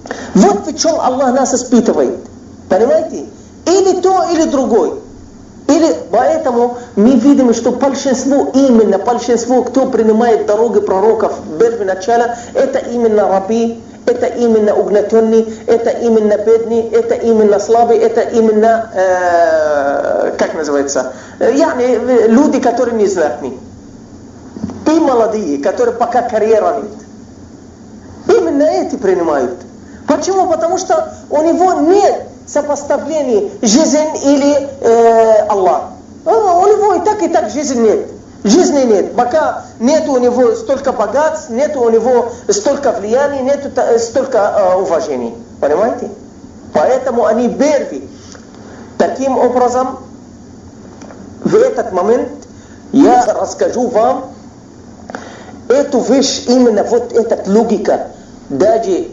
Аллах нас испытывает. Понимаете? Или то, или другой. Или поэтому мы видим, что большинство, кто принимает дороги пророков в первое начало, это именно рабы, это именно угнетенные, это именно бедные, это именно слабые, это именно, как называется, люди, которые не знатны. И молодые, которые пока карьера нет. Именно эти принимают. Почему? Потому что у него нет сопоставления жизнь или Аллах. У него и так жизнь нет. Жизни нет. Пока нет у него столько богатств, нет у него столько влияний, нет столько уважений. Понимаете? Поэтому они первые. Таким образом, в этот момент я расскажу вам эту вещь, именно вот эта логика. Даже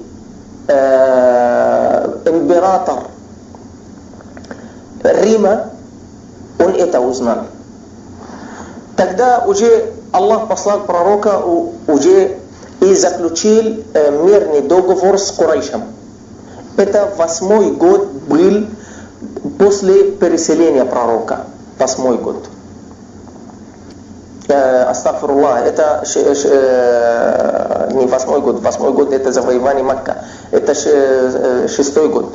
император Рима, он это узнал. Тогда уже Аллах послал пророка уже и заключил мирный договор с Курайшем. Это 8-й год был после переселения пророка. 8-й год. Астагфируллах, это не 8-й год. 8-й год это завоевание Макка. Это 6-й год.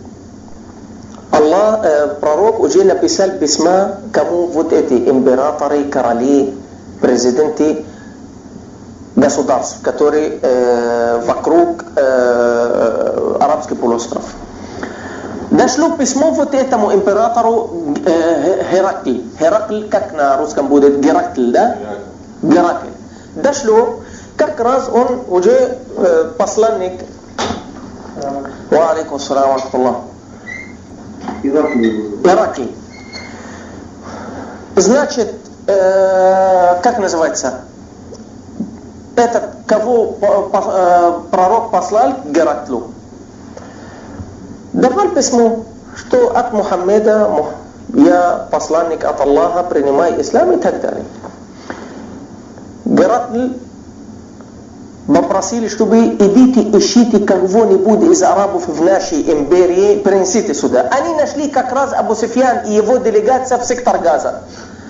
Аллах, пророк уже написал письма, кому вот эти императоры, короли, президенты государств, которые вокруг арабский полуостров. Дошло письмо вот этому императору Геракль. Геракль, как на русском будет? Геракль, да? Геракль. Дошло, как раз он уже посланник. Ва алейкум ассалам ва рахматуллах. Геракль. Значит, как называется? Этот, кого пророк послал к Гераклю. Давал письмо, что от Мухаммеда я посланник от Аллаха, принимай ислам и так далее. Геракль попросили, чтобы идите, ищите кого-нибудь из арабов в нашей империи, принесите сюда. Они нашли как раз Абу Суфьян и его делегация в сектор Газа.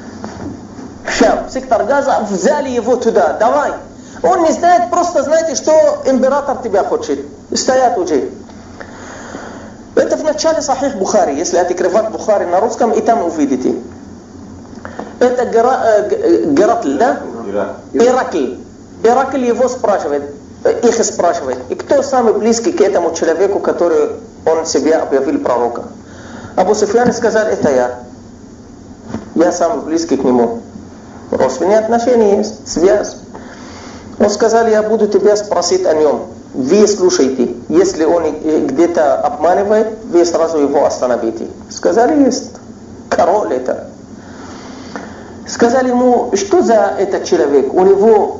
В сектор Газа, взяли его туда, давай. Он не знает, просто знаете, что император тебя хочет. Стоят уже. Это в начале Сахих Бухари, если открывать Бухари на русском, и там увидите. Это Геракль, да? Иракль. Иракль его спрашивает, их спрашивает. И кто самый близкий к этому человеку, который он себя объявил пророка? Абу Суфьян сказал, это я. Я самый близкий к нему. Родственные отношения есть, связь. Он сказал, я буду тебя спросить о нем. Вы слушайте. Если он где-то обманывает, вы сразу его остановите. Сказали, есть. Король это. Сказали ему, что за этот человек? У него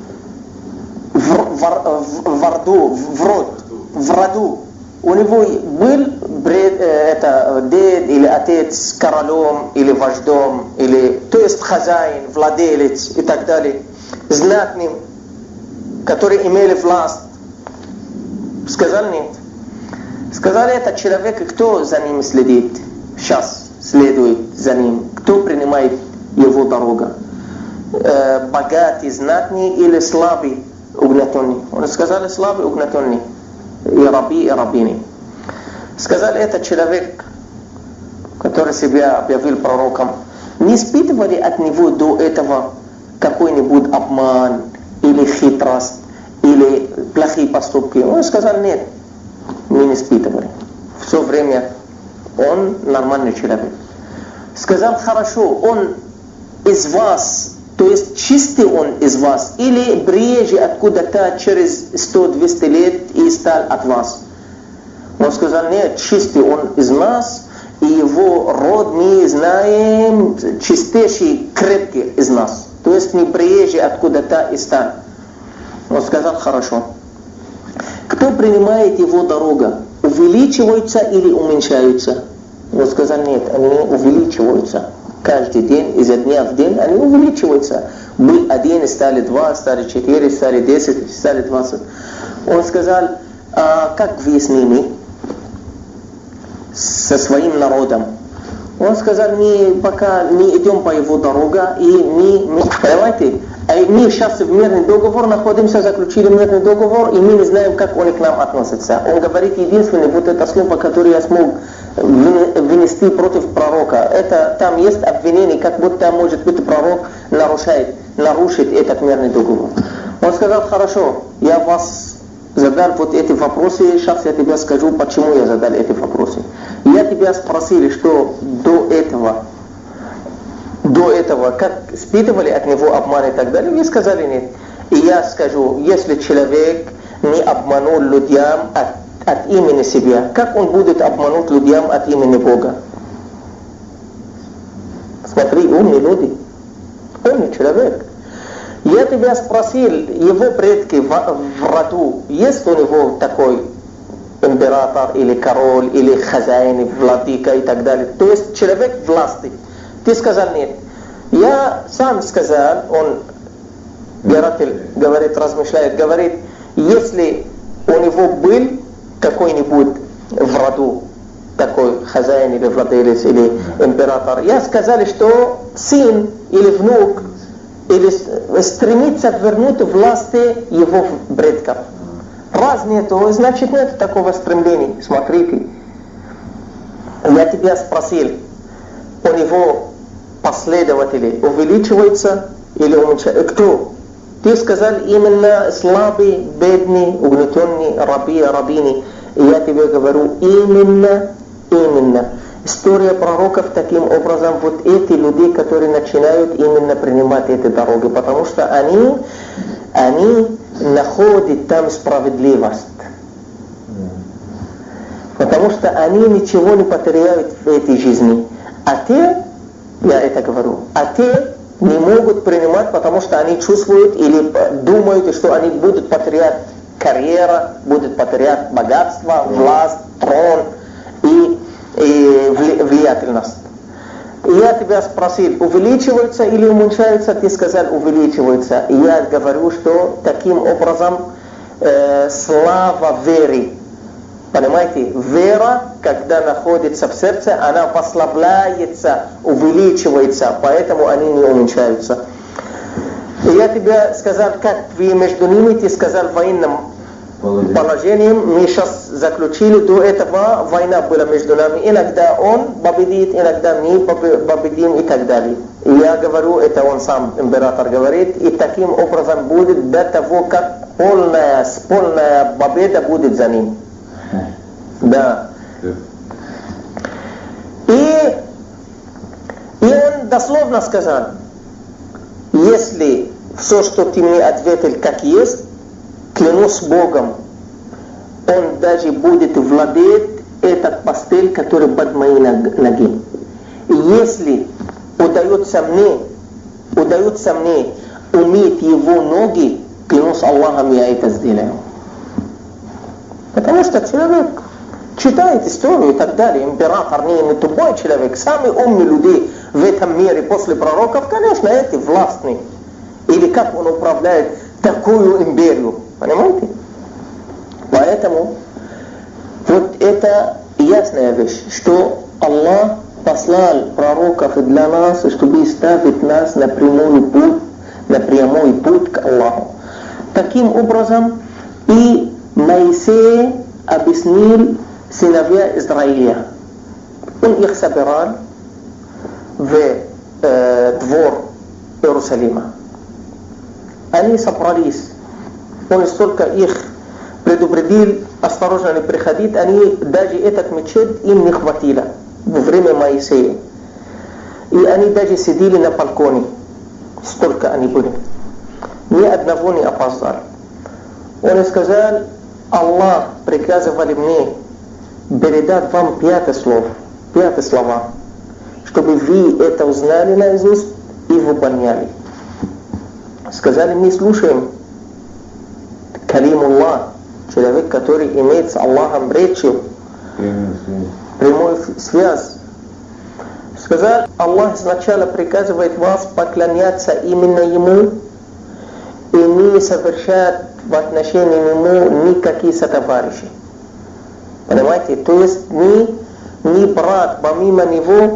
в роду. У него был дед или отец королем, или вождем, или, то есть хозяин, владелец и так далее, знатным, которые имели власть. Сказали нет. Сказали, этот человек, кто за ним следит, сейчас следует за ним, кто принимает его дорогу, богатый, знатный или слабый, угнетенный. Он сказали, слабый, угнетенный, и раби, и рабини. Сказали, этот человек, который себя объявил пророком, не испытывали от него до этого какой-нибудь обман или хитрость, или плохие поступки. Он сказал, нет, мы не испытывали. Все время он нормальный человек. Сказал, хорошо, он из вас, то есть чистый он из вас, или приезжий откуда-то через 100-200 лет и стал от вас. Он сказал, нет, чистый он из нас, и его род мы знаем, чистейший, крепкий из нас. То есть не приезжий откуда-то и стал. Он сказал, хорошо. Кто принимает его дорогу? Увеличиваются или уменьшаются? Он сказал, нет, они увеличиваются. Каждый день, изо дня в день, они увеличиваются. Был 1, стали 2, стали 4, стали 10, стали 20. Он сказал, как вы с ними? Со своим народом. Он сказал, мы пока не идем по его дороге, и понимаете, мы сейчас в мирный договор находимся, заключили мирный договор, и мы не знаем, как он к нам относится. Он говорит, единственное, вот это слово, которое я смог вынести против пророка, это там есть обвинение, как будто, может быть, пророк нарушит этот мирный договор. Он сказал, хорошо, я вас задал вот эти вопросы, сейчас я тебе скажу, почему я задал эти вопросы. Я тебя спросил, что до этого, как испытывали от него обман и так далее, вы сказали нет. И я скажу, если человек не обманул людям от имени себя, как он будет обмануть людям от имени Бога? Смотри, умные люди, умный человек. Я тебя спросил, его предки в роду, есть у него такой император или король, или хозяин, владыка и так далее. То есть человек власти. Ты сказал нет. Я сам сказал, он, Гератель, говорит, размышляет, говорит, если у него был какой-нибудь в роду такой хозяин или владелец или император, я сказал, что сын или внук или стремится вернуть власти его предков. Раз нету, значит нет такого стремления. Смотрите, я тебя спросил, у него последователи увеличиваются или уменьшаются? Кто? Ты сказал именно слабый, бедный, угнетенный, рабини. И я тебе говорю, именно. История пророков таким образом, вот эти люди, которые начинают именно принимать эти дороги, потому что они находят там справедливость. Потому что они ничего не потеряют в этой жизни. А те, я это говорю, не могут принимать, потому что они чувствуют или думают, что они будут потерять карьеру, будут потерять богатство, власть, трон и влиятельность. И я тебя спросил, увеличивается или уменьшается? Ты сказал, увеличивается. И я говорю, что таким образом слава веры. Понимаете, вера, когда находится в сердце, она прославляется, увеличивается, поэтому они не уменьшаются. И я тебе сказал, как вы между ними, ты сказал военным положением, мы сейчас заключили, до этого война была между нами, иногда он победит, иногда мы победим и так далее. И я говорю, это он сам, император, говорит, и таким образом будет до того, как полная победа будет за ним. Да. И он дословно сказал, если все, что ты мне ответил, как есть, клянусь Богом, он даже будет владеть этот постель, который под мои ноги. И если удается мне умыть его ноги, клянусь Аллахом, я это сделаю. Потому что человек читает историю и так далее. Император не тупой человек. Самые умные люди в этом мире после пророков, конечно, эти властные. Или как он управляет такую империю. Понимаете? Поэтому вот это ясная вещь, что Аллах послал пророков для нас, чтобы ставить нас на прямой путь к Аллаху. Таким образом и Моисей объяснил сыновья Израиля. Он их собирал в двор Иерусалима. Они собрались. Он столько их предупредил, осторожно не приходить, они даже этот мечеть им не хватило во время Моисея. И они даже сидели на балконе. Столько они были. Ни одного не опоздал. Он сказал, Аллах приказывал мне передать вам 5 слова, чтобы вы это узнали наизусть и выполняли. Сказали, мы слушаем. Калимуллах, человек, который имеет с Аллахом речью, прямую связь. Сказал, Аллах сначала приказывает вас поклоняться именно Ему и не совершать в отношении Ему никакие сотоварищи. Понимаете? То есть не брать помимо Него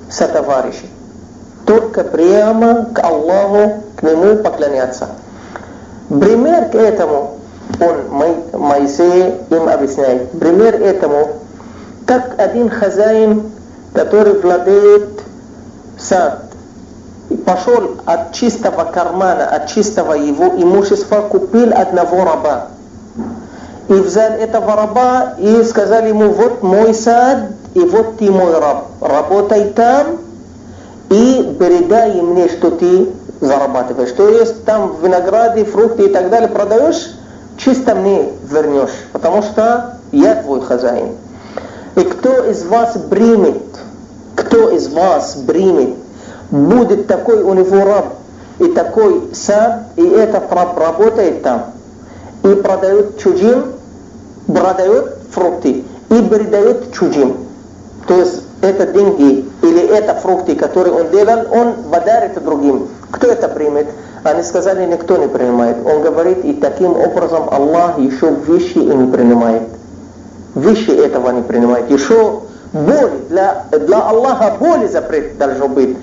сотоварищи. Только прямо к Аллаху, к Нему поклоняться. Пример к этому, Моисей им объясняет. Пример этому, как один хозяин, который владеет сад, и пошел от чистого кармана, от чистого его имущества, купил одного раба. И взял этого раба и сказали ему: вот мой сад, и вот ты мой раб. Работай там и передай мне, что ты зарабатываешь. То есть там винограды, фрукты и так далее продаешь, чисто мне вернешь, потому что я твой хозяин. И кто из вас примет, будет такой у него раб, и такой сад, и этот раб работает там, и продает чужим, продает фрукты, и передает чужим. То есть это деньги, или это фрукты, которые он делал, он подарит другим. Кто это примет? Они сказали, никто не принимает. Он говорит, и таким образом Аллах еще вещи и не принимает. Вещи этого не принимает. Еще боли, для Аллаха боли запрет должно быть.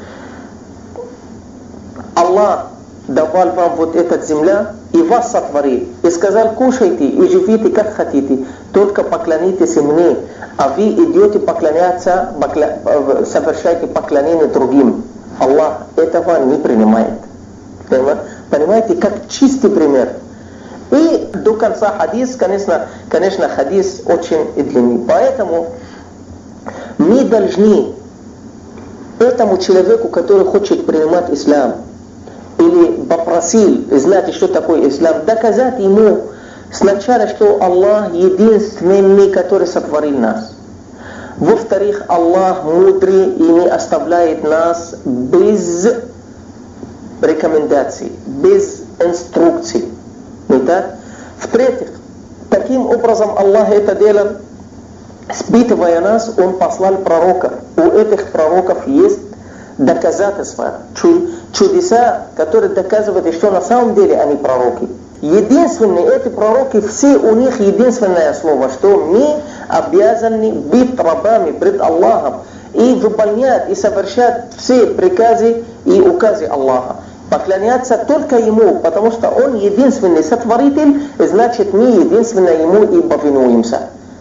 Аллах давал вам вот эта земля и вас сотворил. И сказал: кушайте и живите как хотите, только поклонитесь мне. А вы идете поклоняться, совершайте поклонение другим. Аллах этого не принимает. Понимаете, как чистый пример. И до конца хадис, конечно, хадис очень длинный. Поэтому мы должны этому человеку, который хочет принимать ислам, или попросил знать, что такое ислам, доказать ему сначала, что Аллах единственный, который сотворил нас. Во-вторых, Аллах мудрый и не оставляет нас без рекомендаций, без инструкций. Не так? В-третьих, таким образом Аллах это делал, испытывая нас, Он послал пророков. У этих пророков есть доказательства, чудеса, которые доказывают, что на самом деле они пророки. Единственные эти пророки, все у них единственное слово, что мы обязаны быть рабами пред Аллахом и выполнять и совершать все приказы и указы Аллаха. Поклоняться только Ему, потому что Он единственный сотворитель, значит мы единственно Ему и повинуемся.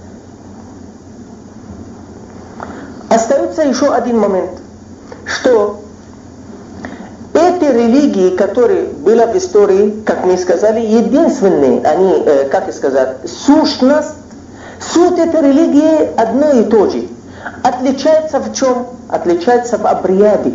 Остается еще один момент, что эти религии, которые были в истории, как мы сказали, единственные, они, как сказать, сущность, суть этой религии одно и то же. Отличается в чем? Отличается в обряде.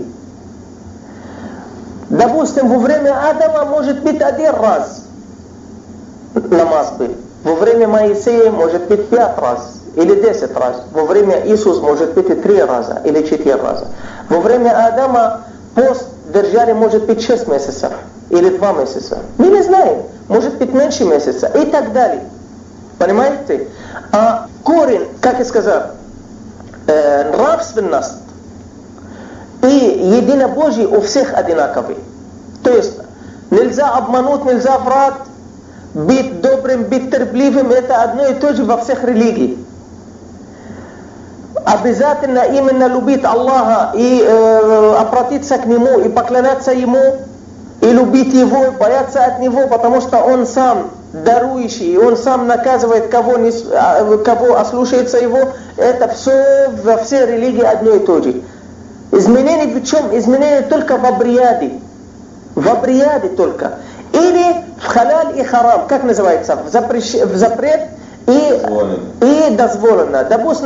Допустим, во время Адама может быть один раз намаз был. Во время Моисея может быть 5 раз или 10 раз. Во время Иисуса может быть и 3 раза или 4 раза. Во время Адама пост держали может быть 6 месяцев или 2 месяца. Мы не знаем. Может быть меньше месяца и так далее. Понимаете? А корень, как я сказал, нравственность и единобожие у всех одинаковые. То есть нельзя обмануть, нельзя врать, быть добрым, быть терпеливым, это одно и то же во всех религиях. Обязательно именно любить Аллаха и обратиться к Нему и поклоняться Ему, и любить Его, и бояться от Него, потому что Он сам дарующий, Он сам наказывает, кого ослушается Его. Это все во всей религии одно и то же. Изменение в чем? Изменение только в обряде. В обряде только. Или в халяль и харам, как называется? В запрет и дозволено.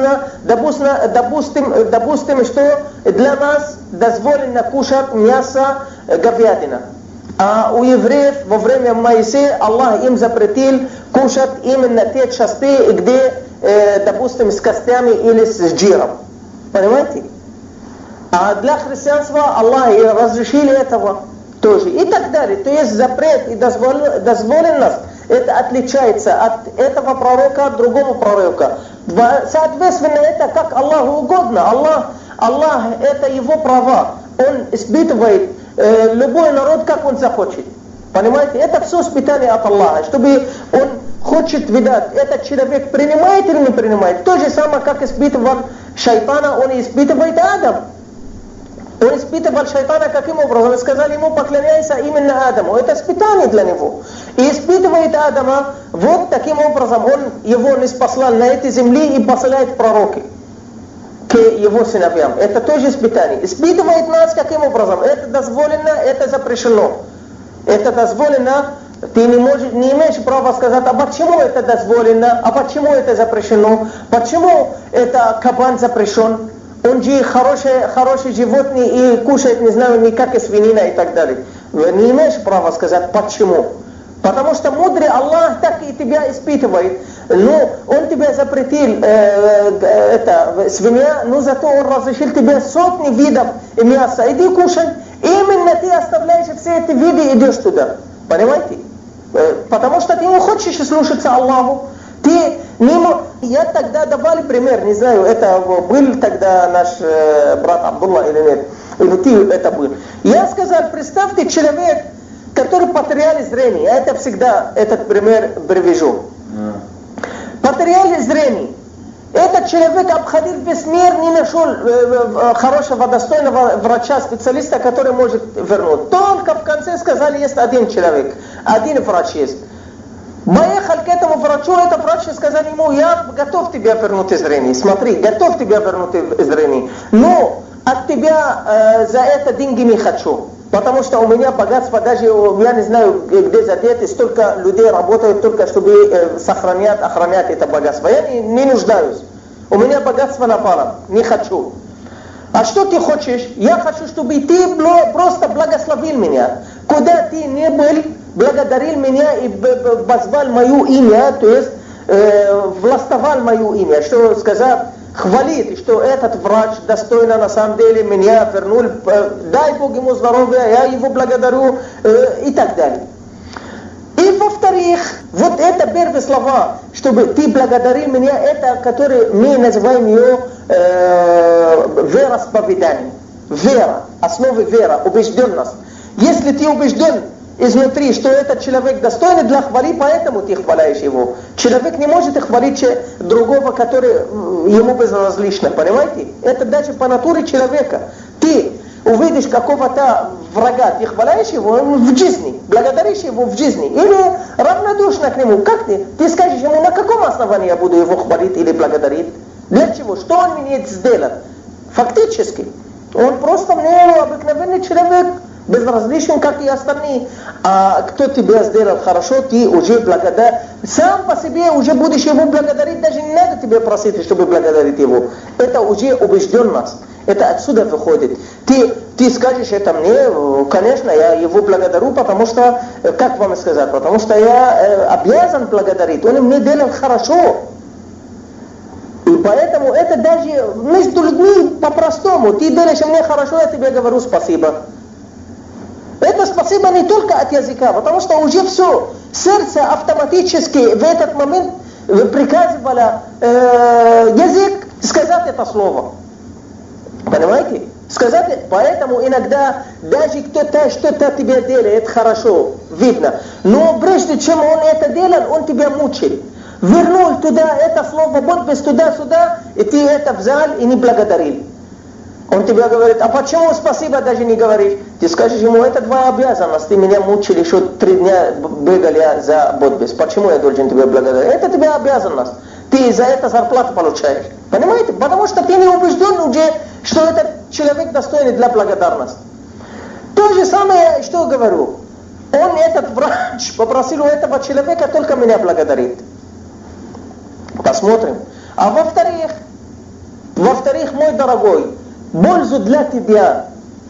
Допустим, что для нас дозволено кушать мясо говядина. А у евреев во время Моисея Аллах им запретил кушать именно те части, где, допустим, с костями или с жиром. Понимаете? А для христианства Аллах разрешили этого тоже. И так далее. То есть запрет и дозволенность, это отличается от этого пророка от другого пророка. Соответственно, это как Аллаху угодно. Аллах это его права. Он испытывает любой народ, как он захочет. Понимаете? Это все испытание от Аллаха. Чтобы он хочет видать, этот человек принимает или не принимает. То же самое, как испытывал шайтана, он испытывает Адам. Он испытывал шайтана каким образом? Сказали ему, поклоняйся именно Адаму. Это испытание для него. И испытывает Адама вот таким образом. Он его не спаслал на этой земле и посылает пророки к его сыновьям. Это тоже испытание. Испытывает нас каким образом? Это дозволено, это запрещено. Это дозволено. Ты не имеешь права сказать, а почему это дозволено, а почему это запрещено, почему это кабан запрещен. Он же хороший животный и кушает, не знаю, не как и свинина и так далее. Не имеешь права сказать, почему. Потому что мудрый Аллах так и тебя испытывает. Ну, он тебя запретил, свинья, но зато он разрешил тебе сотни видов мяса. Иди кушай. Именно ты оставляешь все эти виды и идешь туда. Понимаете? Потому что ты не хочешь слушаться Аллаху. Ты не мог... Я тогда давали пример, не знаю, это был тогда наш брат Абдулла или нет, или ты это был. Я сказал, представьте человек, который потерял зрение. Я это всегда этот пример привожу. Потерял зрение. Этот человек обходил весь мир, не нашел хорошего, достойного врача, специалиста, который может вернуть. Только в конце сказали, есть один человек, один врач есть. Поехал к этому врачу, этот врач сказал ему, я готов тебе вернуть зрение. Смотри, готов тебе вернуть зрение. Но от тебя за это деньги не хочу. Потому что у меня богатство, даже я не знаю, где задеты, столько людей работают только, чтобы охранять это богатство. Я не нуждаюсь. У меня богатство напало, не хочу. А что ты хочешь? Я хочу, чтобы ты просто благословил меня. Куда ты не был, благодарил меня и позвал мое имя, то есть властвовал мое имя, что сказать, хвалит, что этот врач достойно на самом деле меня вернул, дай Бог ему здоровья, я его благодарю и так далее. И во-вторых, вот это первые слова, чтобы ты благодарил меня, это, которые мы называем ее вероисповедание. Вера, основа вера, убежденность. Если ты убежден изнутри, что этот человек достойный для хвали, поэтому ты хваляешь его. Человек не может хвалить другого, который ему безразлично, понимаете? Это даже по натуре человека. Ты увидишь какого-то врага, ты хваляешь его в жизни, благодаришь его в жизни, или равнодушно к нему. Как ты? Ты скажешь ему, на каком основании я буду его хвалить или благодарить? Для чего? Что он мне сделал? Фактически. Он просто мне обыкновенный человек, безразличен, как и остальные. А кто тебя сделал хорошо, ты уже благодарен. Сам по себе уже будешь его благодарить, даже не надо тебе просить, чтобы благодарить его. Это уже убежденность. Это отсюда выходит. Ты скажешь это мне, конечно, я его благодарю, потому что, как вам сказать, потому что я обязан благодарить. Он мне делал хорошо. И поэтому это даже между людьми по-простому. Ты делаешь мне хорошо, я тебе говорю спасибо. Это спасибо не только от языка, потому что уже все, сердце автоматически в этот момент приказывало язык сказать это слово. Понимаете? Сказать, поэтому иногда даже кто-то что-то тебе делает хорошо, видно. Но прежде чем он это делал, он тебя мучил. Вернул туда это слово, подпись туда-сюда, и ты это взял и не благодарил. Он тебе говорит, а почему спасибо даже не говоришь? Ты скажешь ему, это твоя обязанность, ты меня мучил, еще 3 дня бегали за подпись. Почему я должен тебя благодарить? Это твоя обязанность. Ты за это зарплату получаешь. Понимаете? Потому что ты не убежден уже, что этот человек достойный для благодарности. То же самое, что говорю. Он, этот врач, попросил у этого человека только меня благодарить. Посмотрим. А во-вторых, мой дорогой, пользу для тебя.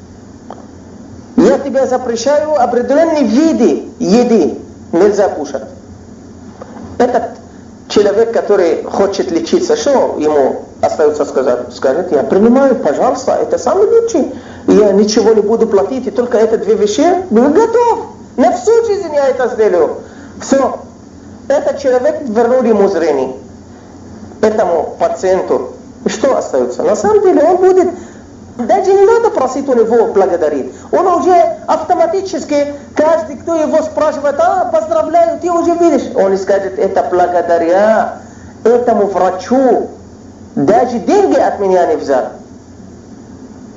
Я тебе запрещаю определенные виды еды. Нельзя кушать. Этот человек, который хочет лечиться, что ему остается сказать? Скажет, я принимаю, пожалуйста, это самый лучший. Я ничего не буду платить, и только это 2 вещи. Я готов. На всю жизнь я это сделаю. Все. Этот человек вернул ему зрение. Этому пациенту. И что остается? На самом деле он будет, даже не надо просить у него благодарить. Он уже автоматически, каждый, кто его спрашивает, поздравляю, ты уже видишь. Он скажет, это благодаря этому врачу. Даже деньги от меня не взял.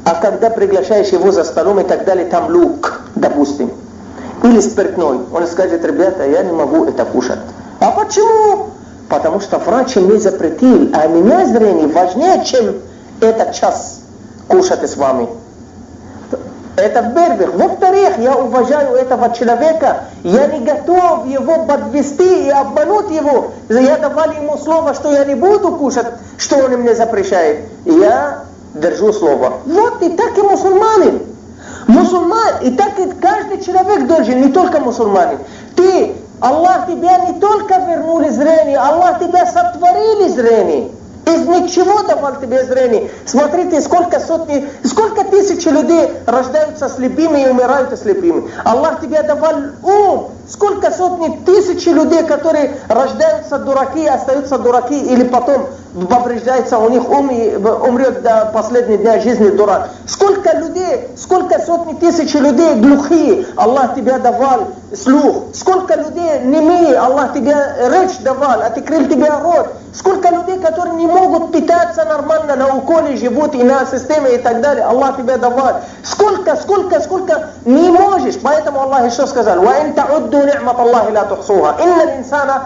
А когда приглашаешь его за столом и так далее, там лук, допустим, или спиртной, он скажет: ребята, я не могу это кушать. А почему? Потому что врач мне запретил, а меня зрение важнее, чем этот час кушать с вами. Это в-первых. Во-вторых, я уважаю этого человека, я не готов его подвести и обмануть его. Я давал ему слово, что я не буду кушать, что он мне запрещает. И я держу слово. Вот и так и мусульманин. И так и каждый человек должен, не только мусульманин. Аллах тебя не только вернули зрение, Аллах тебя сотворили зрение. Из ничего давал тебе зрение. Смотрите, сколько тысяч людей рождаются слепыми и умирают слепыми. Аллах тебе давал ум. Сколько сотни тысяч людей, которые рождаются дураки, остаются дураки, или потом повреждается у них ум и умрет до последнего дня жизни дурак. Сколько сотни тысяч людей глухие, Аллах тебе давал слух. Сколько людей немые, Аллах тебе речь давал, открыл тебе рот. Сколько людей, которые не могут питаться нормально, на уколе живут и на системе и так далее, Аллах тебе давал. Сколько не можешь. Поэтому Аллах еще сказал: وَإِن تَعُدُّوا نِعْمَةَ اللَّهِ لَا تُحْصُوهَا إِنَّ الْإِنسَانَ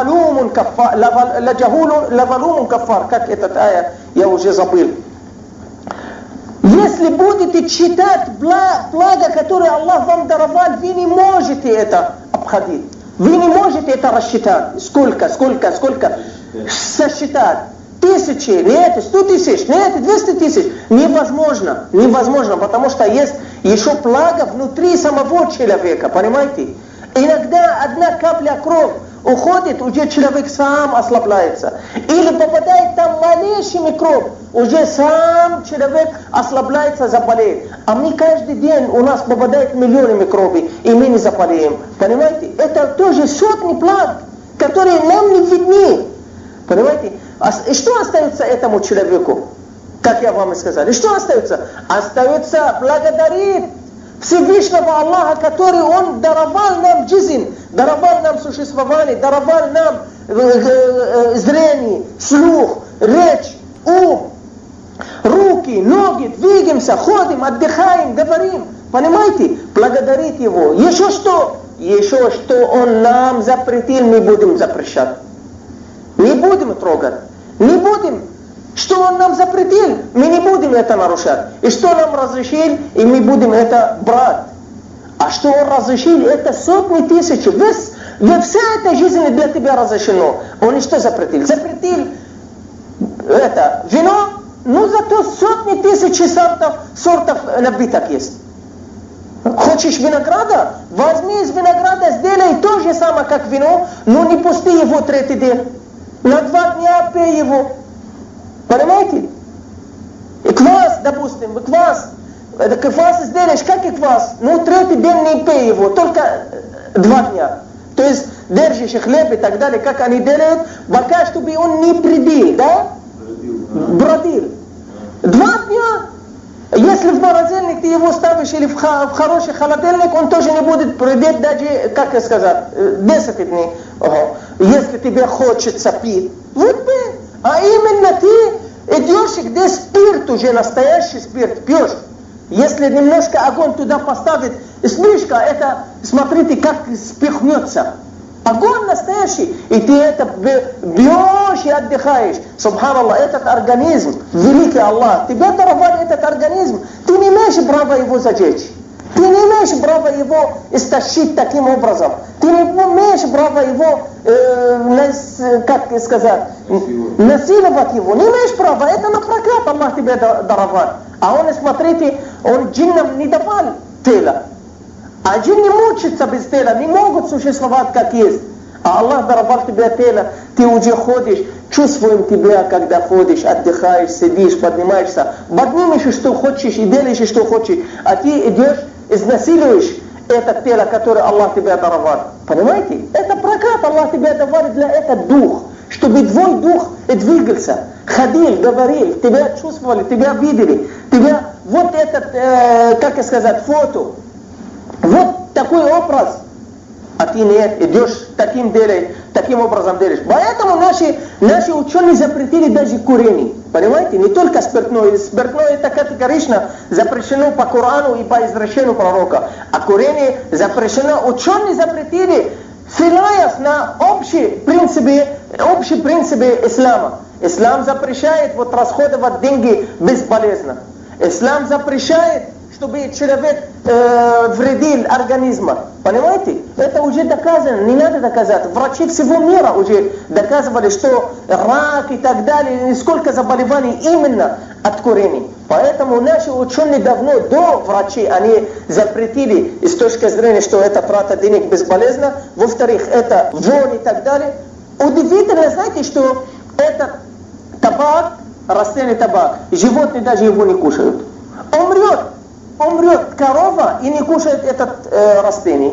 لَظَلُومٌ كَفَّارٌ. Как этот ая, я уже забыл. Если будете читать благо, которое Аллах вам даровал, вы не можете это обходить. Вы не можете это рассчитать. Сколько сосчитать. Тысячи, нет, 100 тысяч, нет, 200 тысяч. Невозможно, потому что есть еще благо внутри самого человека, понимаете? Иногда одна капля крови уходит, уже человек сам ослабляется. Или попадает там малейший микроб, уже сам человек ослабляется, заболеет. А мы каждый день, у нас попадает миллионы микробов, и мы не заболеем. Понимаете? Это тоже сотни благ, которые нам не видны. Понимаете? И что остается этому человеку? Как я вам и сказал. И что остается? Остается благодарить Всевышнего Аллаха, который Он даровал нам жизнь, даровал нам существование, даровал нам зрение, слух, речь, ум, руки, ноги, двигаемся, ходим, отдыхаем, говорим. Понимаете? Благодарить Его. Еще что Он нам запретил, мы будем запрещать. Не будем трогать. Не будем. Что Он нам запретил, мы не будем это нарушать. И что нам разрешил, и мы будем это брать. А что Он разрешил, это сотни тысяч. Вся эта жизнь для тебя разрешено. Он и что запретил? Запретил это вино, зато сотни тысяч сортов напиток есть. Хочешь винограда? Возьми из винограда, сделай то же самое, как вино, но не пусти его третий день. На 2 дня пей его. Понимаете? И квас, допустим, квас сделаешь, как и квас, третий день не пей его, только 2 дня. То есть держишь хлеб и так далее, как они делают, пока чтобы он не придил, да? Бродил. 2 дня. Если в морозильник ты его ставишь или в хороший холодильник, он тоже не будет придеть даже, как я сказал, 10 дней. Если тебе хочется пить, вот пей. А именно ты идешь, где спирт уже, настоящий спирт, пьешь. Если немножко огонь туда поставить, спичка, это, смотрите, как спихнется. Огонь настоящий, и ты это бьешь и отдыхаешь. Субханаллах, этот организм, великий Аллах, тебе даровал этот организм, ты не имеешь права его зажечь. Ты не имеешь права его истощить таким образом. Ты не имеешь права его, насиловать его. Не имеешь права, это на прокат Аллах тебе даровал. А он, смотрите, он джиннам не давал тело. А джинны мучатся без тела, не могут существовать как есть. А Аллах даровал тебе тело, ты уже ходишь, чувствуем тебя, когда ходишь, отдыхаешь, сидишь, поднимаешься, поднимешь, что хочешь и делаешь, что хочешь. А ты идешь, изнасилуешь это тело, которое Аллах тебе даровал. Понимаете? Это прокат Аллах тебе давал для этого дух, чтобы твой дух двигался, ходил, говорил, тебя чувствовали, тебя видели, тебя вот этот, как сказать, фото. Вот такой образ. а ты нет, идешь таким образом делаешь. Поэтому наши ученые запретили даже курение. Понимаете? Не только спиртное. Спиртное это категорично запрещено по Корану и по извращению пророка. А курение запрещено. Ученые запретили, ссылаясь на общие принципы ислама. Ислам запрещает расходовать деньги безболезненно. Ислам запрещает, чтобы человек вредил организму. Понимаете? Это уже доказано, не надо доказать. Врачи всего мира уже доказывали, что рак и так далее, сколько заболеваний именно от курения. Поэтому наши ученые давно, до врачей, они запретили с точки зрения, что это трата денег безболезненно. Во-вторых, это вонь и так далее. Удивительно, знаете, что это табак, растительный табак, животные даже его не кушают. Умрет корова и не кушает этот растение.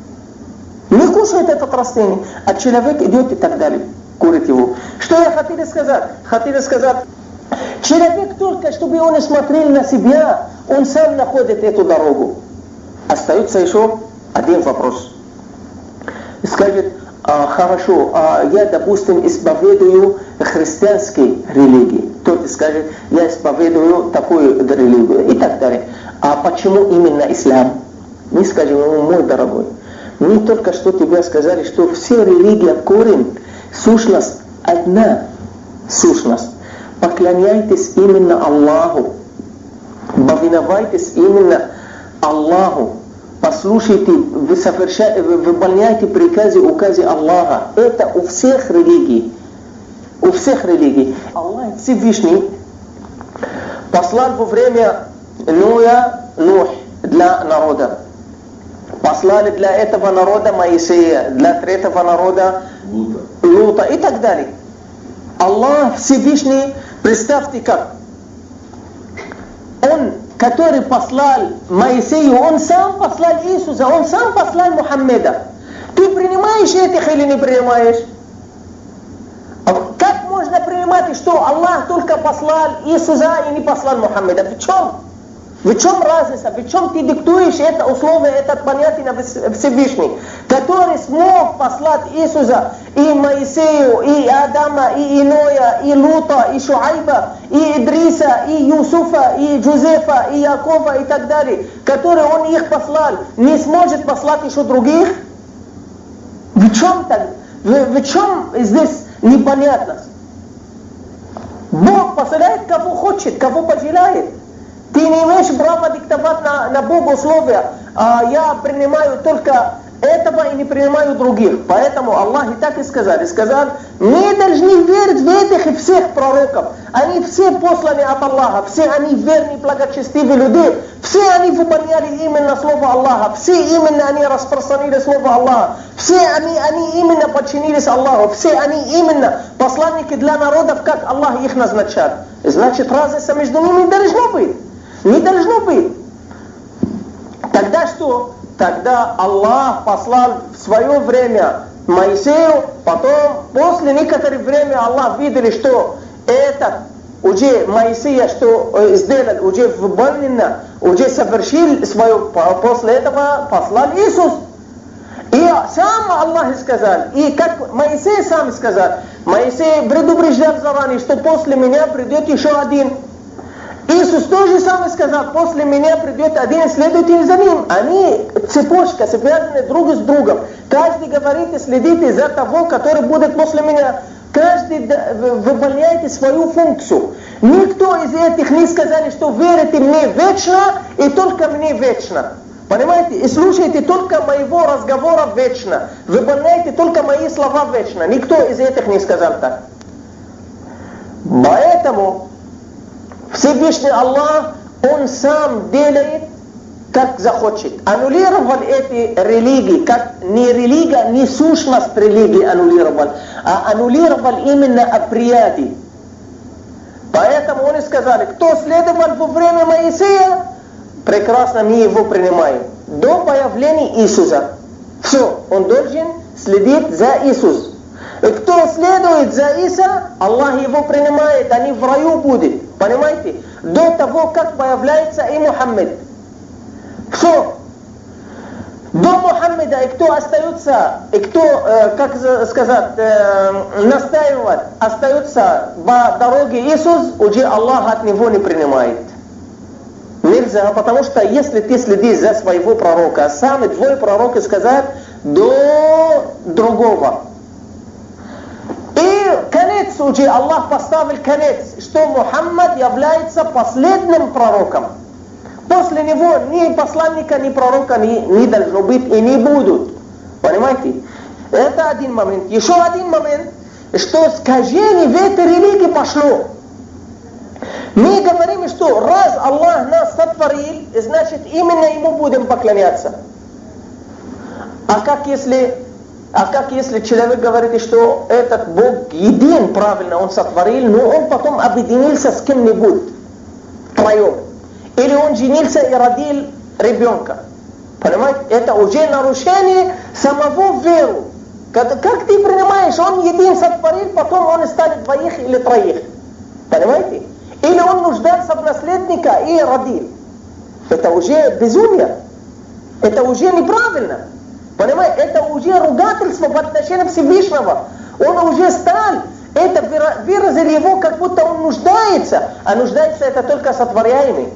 Не кушает этот растение, а человек идет и так далее, курит его. Что я хотел сказать? Хотел сказать, человек только, чтобы он смотрел на себя, он сам находит эту дорогу. Остается еще один вопрос. Скажет, хорошо, я, допустим, исповедую христианские религии. Кто-то скажет, я исповедую такую религию и так далее. А почему именно ислам? Мы скажем, мой дорогой, мы только что тебе сказали, что все религии корень, сущность одна сущность. Поклоняйтесь именно Аллаху. Повиновайтесь именно Аллаху. Послушайте, выполняйте приказы, указы Аллаха. Это у всех религий. У всех религий. Аллах Всевышний послал во время Нух для народа. Послали для этого народа Моисея, для третьего народа Лута и так далее. Аллах Всевышний, представьте как. Он, который послал Моисею, он сам послал Иисуса, он сам послал Мухаммеда. Ты принимаешь этих или не принимаешь? Как можно принимать, что Аллах только послал Иисуса и не послал Мухаммеда? В чем? В чем разница? В чем ты диктуешь это условие, это понятие на Всевышний, который смог послать Иисуса и Моисею, и Адама, и Иноя, и Лута, и Шуайба, и Идриса, и Юсуфа, и Джозефа, и Якова и так далее, который он их послал, не сможет послать еще других? В чем так? В чем здесь непонятность? Бог посылает кого хочет, кого пожелает. Ты не имеешь права диктовать на Бога условия. Я принимаю только этого и не принимаю других. Поэтому Аллах и так и сказал. Сказал, мы должны верить в этих и всех пророков. Они все посланы от Аллаха. Все они верные, благочестивые люди. Все они выполняли именно Слово Аллаха. Все именно они распространили Слово Аллаха. Все они именно подчинились Аллаху. Все они именно посланники для народов, как Аллах их назначает. Значит, разница между ними должна быть. Не должно быть. Тогда что? Тогда Аллах послал в свое время Моисею, потом, после некоторого времени Аллах видели, что этот уже Моисея, что сделал, уже выполнено, уже совершил свое, после этого послал Иисус. И сам Аллах сказал, и как Моисей сам сказал, Моисей предупреждал заранее, что после меня придет еще один. Иисус тоже сам сказал, после меня придет один, следуйте за ним. Они цепочка, связаны друг с другом. Каждый говорит, следите за того, который будет после меня. Каждый выполняет свою функцию. Никто из этих не сказали, что верите мне вечно и только мне вечно. Понимаете? И слушайте только моего разговора вечно. Выполняйте только мои слова вечно. Никто из этих не сказал так. Поэтому Всевышний Аллах, Он сам делает, как захочет. Аннулировал эти религии, как не религия, не сущность религии аннулировал, а аннулировал именно априятие. Поэтому они сказали, кто следовал во время Моисея, прекрасно мы его принимаем. До появления Иисуса. Все, он должен следить за Иисусом. И кто следует за Иса, Аллах его принимает, они в раю будут. Понимаете? До того, как появляется и Мухаммед. Все. До Мухаммеда, и кто остается, и кто, как сказать, настаивает, остается по дороге Иисус, уже Аллах от него не принимает. Нельзя, потому что если ты следишь за своего пророка, сами твой пророк сказать до другого. И конец уже Аллах поставил конец, что Мухаммад является последним пророком. После него ни посланника, ни пророка не должно быть и не будут. Понимаете? Это один момент. Еще один момент, что скажение в этой религии пошло. Мы говорим, что раз Аллах нас сотворил, значит именно Ему будем поклоняться. А как если человек говорит, что этот Бог един правильно Он сотворил, но он потом объединился с кем-нибудь втроем. Или он женился и родил ребенка. Понимаете? Это уже нарушение самого веры. Как ты принимаешь, он един сотворил, потом он станет двоих или троих. Понимаете? Или он нуждается в наследника и родил. Это уже безумие. Это уже неправильно. Понимаете? Это уже ругательство в отношении Всевышнего. Он уже стал. Это выразили его, как будто он нуждается. А нуждается это только сотворяемый.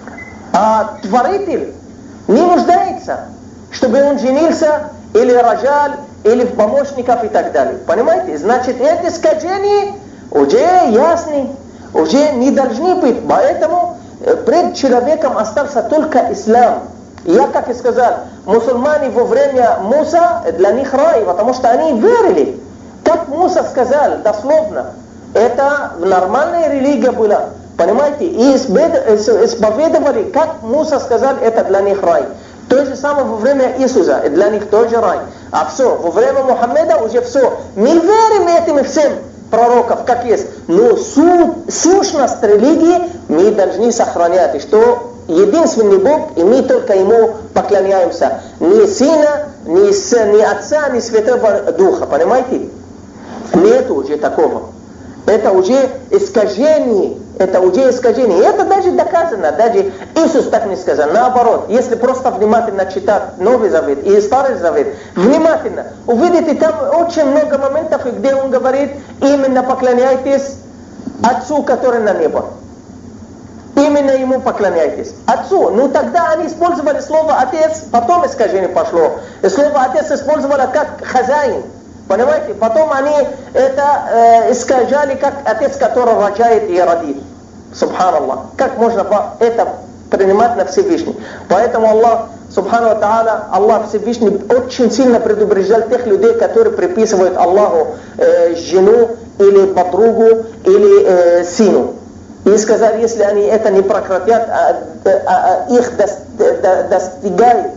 А творитель не нуждается, чтобы он женился или рожал, или в помощников и так далее. Понимаете? Значит, эти скажения уже ясны, уже не должны быть. Поэтому пред человеком остался только ислам. Я, как и сказал, мусульмане во время Муса, для них рай, потому что они верили. Как Муса сказал, дословно, это нормальная религия была. Понимаете? И исповедовали, как Муса сказал, это для них рай. То же самое во время Иисуса, для них тоже рай. А все, во время Мухаммеда уже все. Мы верим этим всем пророков, как есть. Но сущность религии мы должны сохранять, что единственный Бог, и мы только Ему поклоняемся. Ни Сына, ни Отца, ни Святого Духа. Понимаете? Нет уже такого. Это уже искажение. Это уже искажение. И это даже доказано. Даже Иисус так не сказал. Наоборот, если просто внимательно читать Новый Завет и Старый Завет, внимательно, увидите там очень много моментов, где Он говорит, именно поклоняйтесь Отцу, который на небо. Именно Ему поклоняйтесь. Отцу. Ну тогда они использовали слово «отец», потом искажение пошло. И слово «отец» использовали как «хозяин». Понимаете? Потом они это искажали как отец, который рожает и родит. Субханаллах. Как можно это принимать на Всевышний? Поэтому Аллах, Субхану Тааля, Аллах Всевышний очень сильно предупреждал тех людей, которые приписывают Аллаху жену или подругу или сыну. И сказал, если они это не прекратят, их достигает.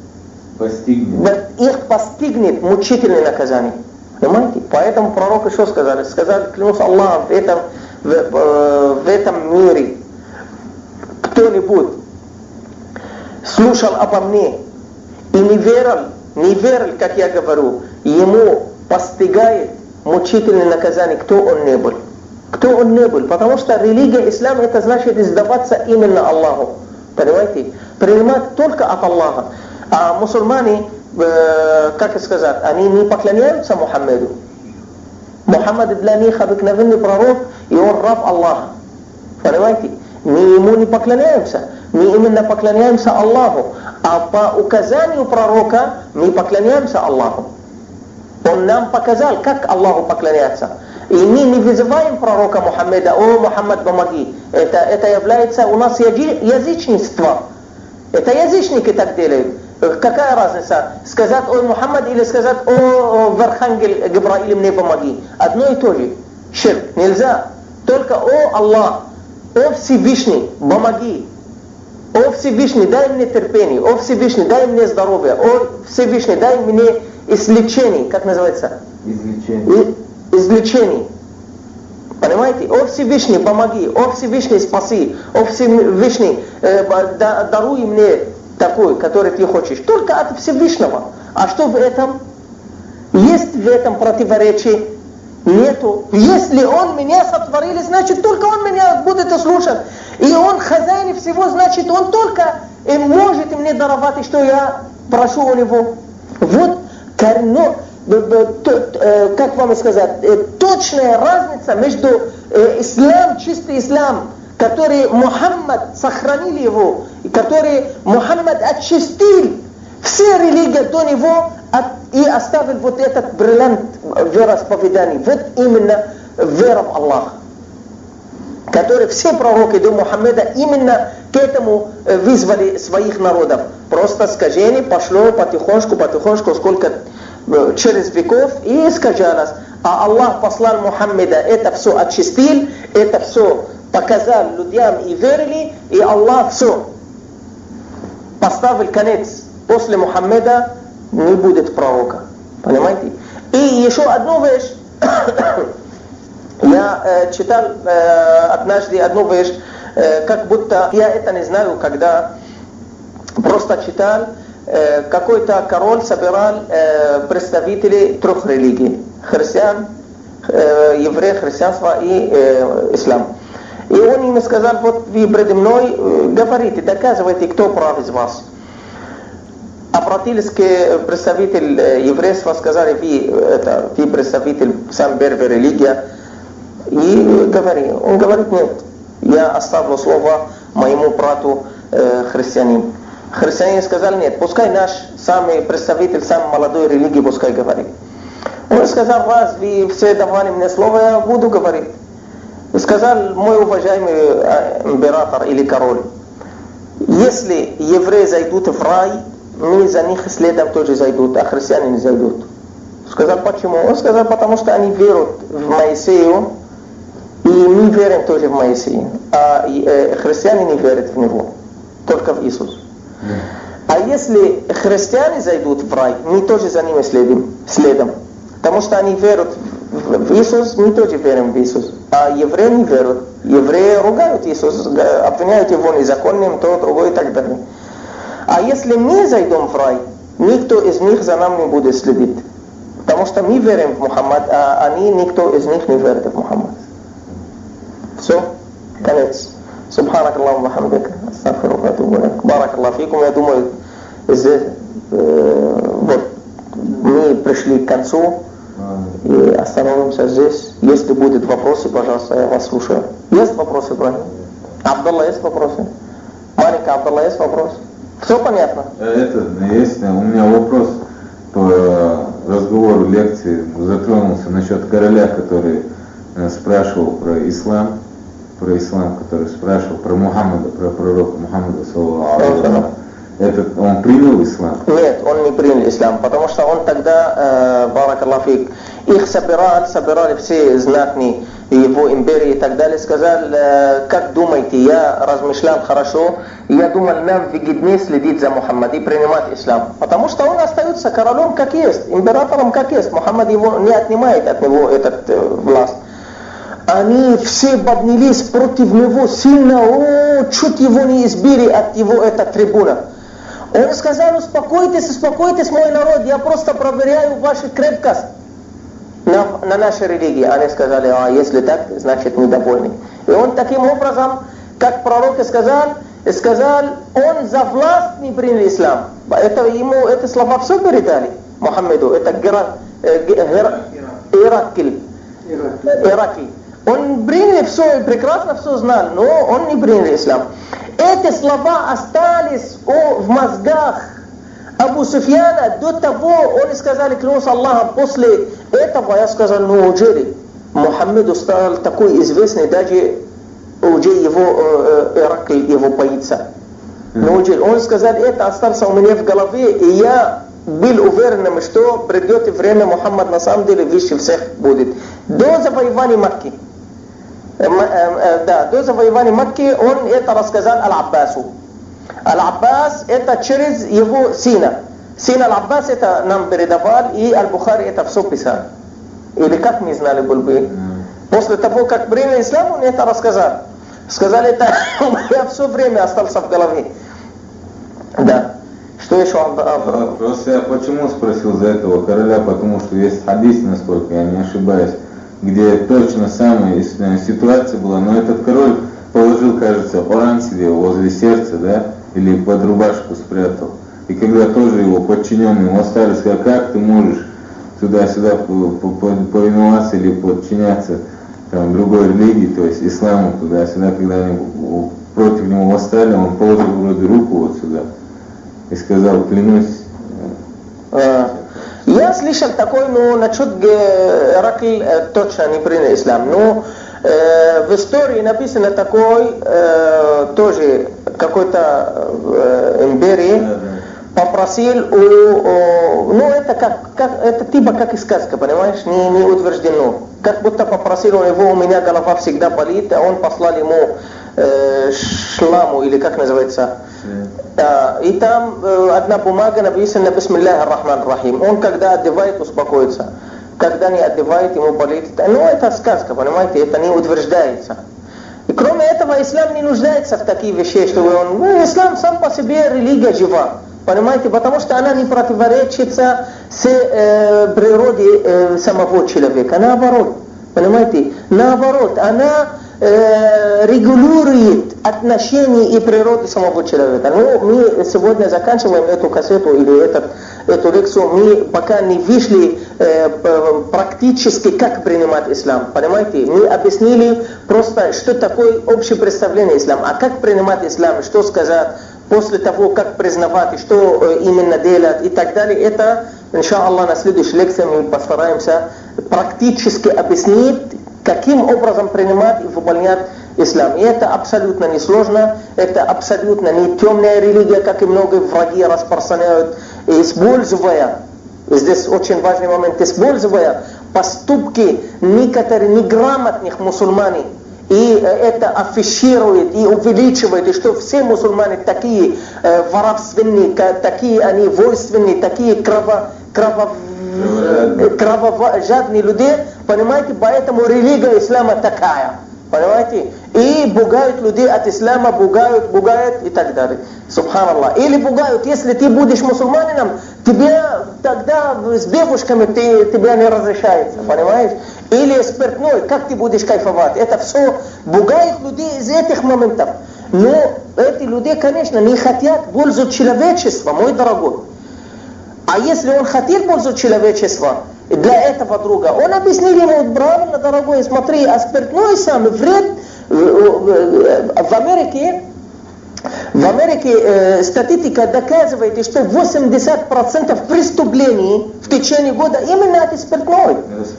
Их постигнет мучительное наказание. Понимаете? Поэтому пророк еще сказал, клянусь Аллахом, в этом мире кто-нибудь слушал обо мне и не верил, как я говорю, ему постигает мучительное наказание, кто он не был. Кто он не был. Потому что религия ислам это значит сдаваться именно Аллаху. Понимаете? Принимать только от Аллаха. А мусульмане, как сказать, они не поклоняются Мухаммеду. Мухаммад для них обыкновенный пророк, и он раб Аллаха. Понимаете? Мы ему не поклоняемся. Мы именно поклоняемся Аллаху. А по указанию пророка мы поклоняемся Аллаху. Он нам показал, как Аллаху поклоняться. И мы не вызываем пророка Мухаммеда, о, Мухаммад, помоги. Это является у нас язычничество. Это язычники так делают. Какая разница? Сказать о Мухаммад или сказать о Архангел Габраиль мне помоги. Одно и то же. Ширк. Нельзя. Только о Аллах, о Всевышний, помоги. О Всевышний, дай мне терпение. О Всевышний, дай мне здоровье. О Всевышний, дай мне излечение. Как называется? Излечение. Понимаете? О Всевышний, помоги. О Всевышний, спаси. О Всевышний, даруй мне такой, который ты хочешь. Только от Всевышнего. А что в этом? Есть в этом противоречие? Нету. Если Он меня сотворил, значит только Он меня будет слушать. И Он хозяин всего, значит Он только может мне даровать, что я прошу у него. Вот корно, как вам сказать, точная разница между ислам, чистый ислам, который Мухаммад сохранил его, и который Мухаммад очистил все религии до него и оставил вот этот бриллиант вероисповедания. Вот именно вера в Аллаха, который все пророки до Мухаммада именно к этому вызвали своих народов. Просто скажение пошло потихоньку, сколько через веков и искажалось. А Аллах послал Мухаммада, это все очистил, это все показал людям и верили, и Аллах все поставил конец. После Мухаммада не будет пророка. Понимаете? И еще одну вещь. Я читал однажды одну вещь, как будто я это не знаю, когда просто читал, какой-то король собирал представителей трех религий: христиан, евреи, христианство и ислам. И он им сказал: вот вы передо мной говорите, доказывайте, кто прав из вас. Обратились к представителю еврейства, сказали: вы представитель сам первой религии. И говори. Он говорит: нет, я оставлю слово моему брату христианину. Христианин сказал: нет, пускай наш самый представитель, самой молодой религии, пускай говорит. Он сказал: раз вы все давали мне слово, я буду говорить. Сказал мой уважаемый император или король: если евреи зайдут в рай, мы за них следом тоже зайдут, а христиане не зайдут. Сказал: почему? Он сказал: потому что они веруют в Моисею, и мы верим тоже в Моисея, а христиане не верят в него, только в Иисуса. А если христиане зайдут в рай, мы тоже за ними следом. Потому что они верят в Иисус, мы тоже верим в Иисус. А евреи не верят. Евреи ругают Иисуса, обвиняют его незаконным, то, другое и так далее. А если мы зайдем в рай, никто из них за нами не будет следить. Потому что мы верим в Мухаммад, а никто из них не верит в Мухаммад. Все, конец. Субханак Аллахумма хамдик, астагфирука ва атубу илейк. Баракаллаху фикум. Я думаю, здесь вот мы пришли к концу и остановимся здесь. Если будут вопросы, пожалуйста, я вас слушаю. Есть вопросы, Брахим? Абдалла, есть вопросы? Маленький Абдалла, есть вопросы? Все понятно? Есть. У меня вопрос по разговору лекции затронулся насчет короля, который спрашивал про ислам, который спрашивал про Мухаммада, про пророка Мухаммада, саллаллаху алейхи ва саллям. Этот, он принял ислам? Нет, он не принял ислам, потому что он тогда, баракаллаху фик, их собирали все знатные его империи и так далее. Сказал: как думаете, я размышлял хорошо, я думал, нам выгоднее следить за Мухаммадом и принимать ислам. Потому что он остается королем как есть, императором как есть. Мухаммад его не отнимает от него этот власть. Они все поднялись против него сильно, чуть его не избили от его этой трибуны. Он сказал: успокойтесь, мой народ, я просто проверяю вашу крепкость на нашей религии. Они сказали: а если так, значит недовольны. И он таким образом, как пророк сказал, он за власть не принял ислам. Это ему эти слова все передали Мухаммаду. Это Ираклий. Он принял все и прекрасно все знал, но он не принял ислам. Эти слова остались в мозгах Абу Суфьяна до того, он сказал: клянусь Аллахом, после этого я сказал: ну неужели Мухаммаду стал такой известный, даже уже его Ираклий его боится. Неужели? Он сказал: это остался у меня в голове, и я был уверен, что придет время, Мухаммад на самом деле выше всех будет. До завоевания Макки. До завоевания Макки он это рассказал Аль-Аббасу. Аль-Аббас это через его сына. Сын Аль-Аббас это нам передавал, и Аль-Бухари это все писал. Или как мы знали был бы. После того, как принял ислам, он это рассказал. Сказали: это у меня все время остался в голове. Да. Что еще? Просто я почему спросил за этого короля, потому что есть хадис, насколько я не ошибаюсь, где точно самая ситуация была, но этот король положил, кажется, Коран себе возле сердца, да, или под рубашку спрятал. И когда тоже его подчиненные остались, сказали, как ты можешь туда-сюда повиноваться или подчиняться там, другой религии, то есть исламу, туда-сюда, когда они против него восстали, он положил вроде руку вот сюда и сказал, клянусь. Я слышал такой, ну, насчет Геракл точно не принял ислам. Ну, в истории написано такой, тоже какой-то империи, попросил ну, это это типа как и сказка, понимаешь, не утверждено. Как будто попросил у него, у меня голова всегда болит, а он послал ему шламу, или как называется. И там одна бумага написана «Бисмиллахи ар-Рахмани ар-Рахим». Он когда отдевает, успокоится. Когда не отдевает, ему болит. Ну, это сказка, понимаете, это не утверждается. И кроме этого, ислам не нуждается в таких вещах, что он... Ну, ислам сам по себе религия жива. Понимаете, потому что она не противоречит с природе самого человека. Наоборот, понимаете, наоборот, она регулирует отношения и природу самого человека. Ну, мы сегодня заканчиваем эту кассету или эту лекцию, мы пока не вышли практически, как принимать ислам. Понимаете, мы объяснили просто, что такое общее представление ислама, а как принимать ислам, что сказать после того, как признавать, и что именно делать и так далее. Это, иншаллах, на следующей лекции мы постараемся практически объяснить, каким образом принимать и выполнять ислам. И это абсолютно не сложно, это абсолютно не темная религия, как и многие враги распространяют, используя, здесь очень важный момент, используя поступки некоторых неграмотных мусульман, и это афиширует и увеличивает, и что все мусульмане такие воровственные, такие они воинственные, такие кровожадные люди, понимаете, поэтому религия ислама такая, понимаете, и пугают людей от ислама, пугают и так далее. Субханаллах. Или пугают, если ты будешь мусульманином, тебе тогда с девушками тебя не разрешается, понимаешь? Или спиртной, как ты будешь кайфовать? Это все пугает людей из этих моментов. Но эти люди, конечно, не хотят пользу человечества, мой дорогой. А если он хотел пользу человечества для этого друга, он объяснил ему, правильно, дорогой, смотри, а спиртной самый вред в Америке статистика доказывает, что 80% преступлений в течение года именно от спиртной.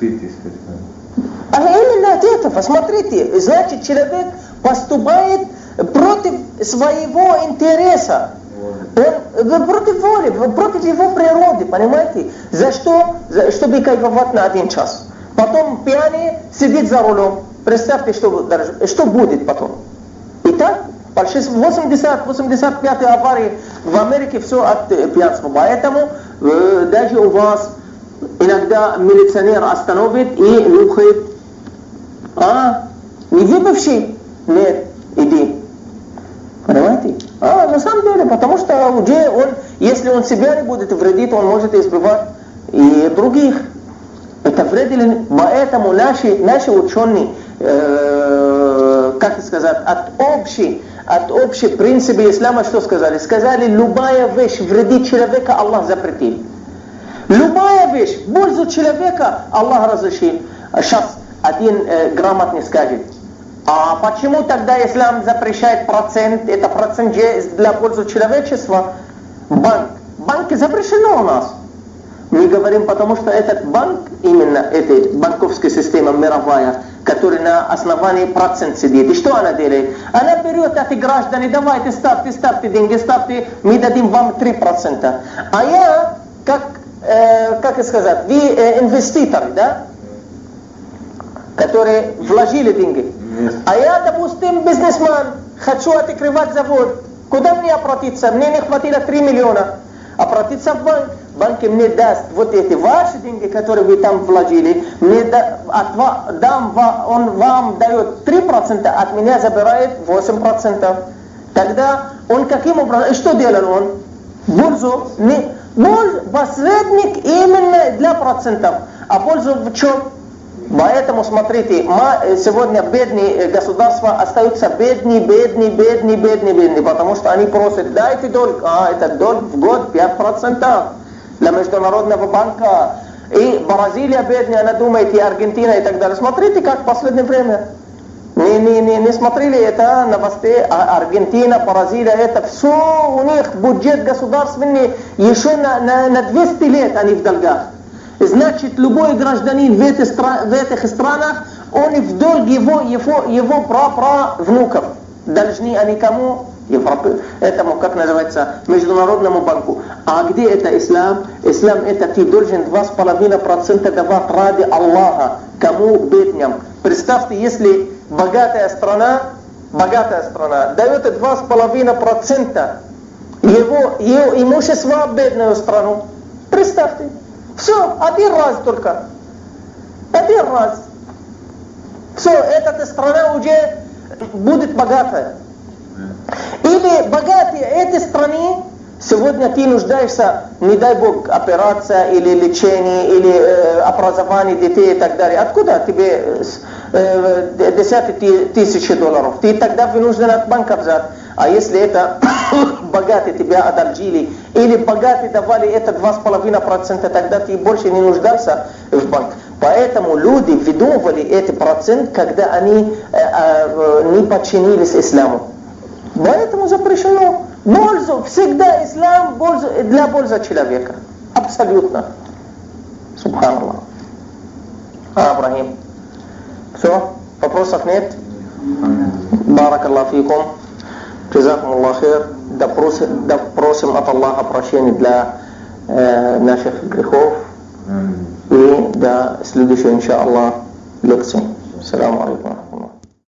А именно от этого, смотрите, значит, человек поступает против своего интереса. Он против воли, против его природы, понимаете? За что? Чтобы кайфовать на 1 час. Потом пьяный сидит за рулем. Представьте, что будет потом. Итак, 80-85 аварий в Америке все от пьянства. Поэтому даже у вас иногда милиционер остановит и нюхает. Не выпивший? Нет, иди. Понимаете? На самом деле, потому что уже если он себя не будет вредить, он может избивать и других. Это вредили, поэтому наши ученые, как сказать, от общих принципов ислама что сказали? Сказали, любая вещь вредит человека, Аллах запретил. Любая вещь, пользу человека, Аллах разрешил. Сейчас один грамотный скажет, а почему тогда ислам запрещает процент? Это процент для пользы человечества. Банки запрещено у нас. Мы говорим, потому что этот банк, именно эта банковская система мировая, которая на основании процент сидит. И что она делает? Она берет от граждан, давайте ставьте деньги, мы дадим вам 3%. А я, как сказать, вы инвеститоры, да? Которые вложили деньги. А я, допустим, бизнесмен, хочу открывать завод. Куда мне обратиться? Мне не хватило 3 миллиона. Обратиться в банк. Банк мне даст вот эти ваши деньги, которые вы там вложили. Он вам дает 3%, от меня забирает 8%. Тогда он каким образом? Что делал он? Пользу. Посредник именно для процентов. А пользу в чем? Поэтому, смотрите, сегодня бедные государства остаются бедные, потому что они просят, дайте долг, этот долг в год 5% для Международного банка. И Бразилия бедная, она думает, и Аргентина и так далее. Смотрите, как в последнее время. Не смотрели это новостей, Аргентина, Бразилия, это все у них бюджет государственный еще на 200 лет они в долгах. Значит, любой гражданин в этих странах, он в долг его праправнуков. Должны они кому? Этому, как называется, Международному банку. А где это ислам? Ислам это ты должен 2,5% давать ради Аллаха. Кому? Бедням. Представьте, если богатая страна дает 2,5% его имущества бедную страну. Представьте. Все, один раз только. Один раз. Все, эта страна уже будет богатая. Или богатые этой страны, сегодня ты нуждаешься, не дай Бог, операция или лечение, или образование детей и так далее. Откуда тебе $10 000? Ты тогда вынужден от банка взять. А если это богатые тебя одолжили, или богатые давали это 2,5%, тогда ты больше не нуждался в банк. Поэтому люди выдумывали этот процент, когда они не подчинились исламу. Поэтому запрещено. Всегда ислам для пользы человека. Абсолютно. Субханаллах. Абрахим. Все? Вопросов нет? Баракаллаху фикум. Джазакум Аллах хейр. Да просим от Аллаха прощения для наших грехов. И до следующей, иншаллах, лекции. Ассаламу алейкум.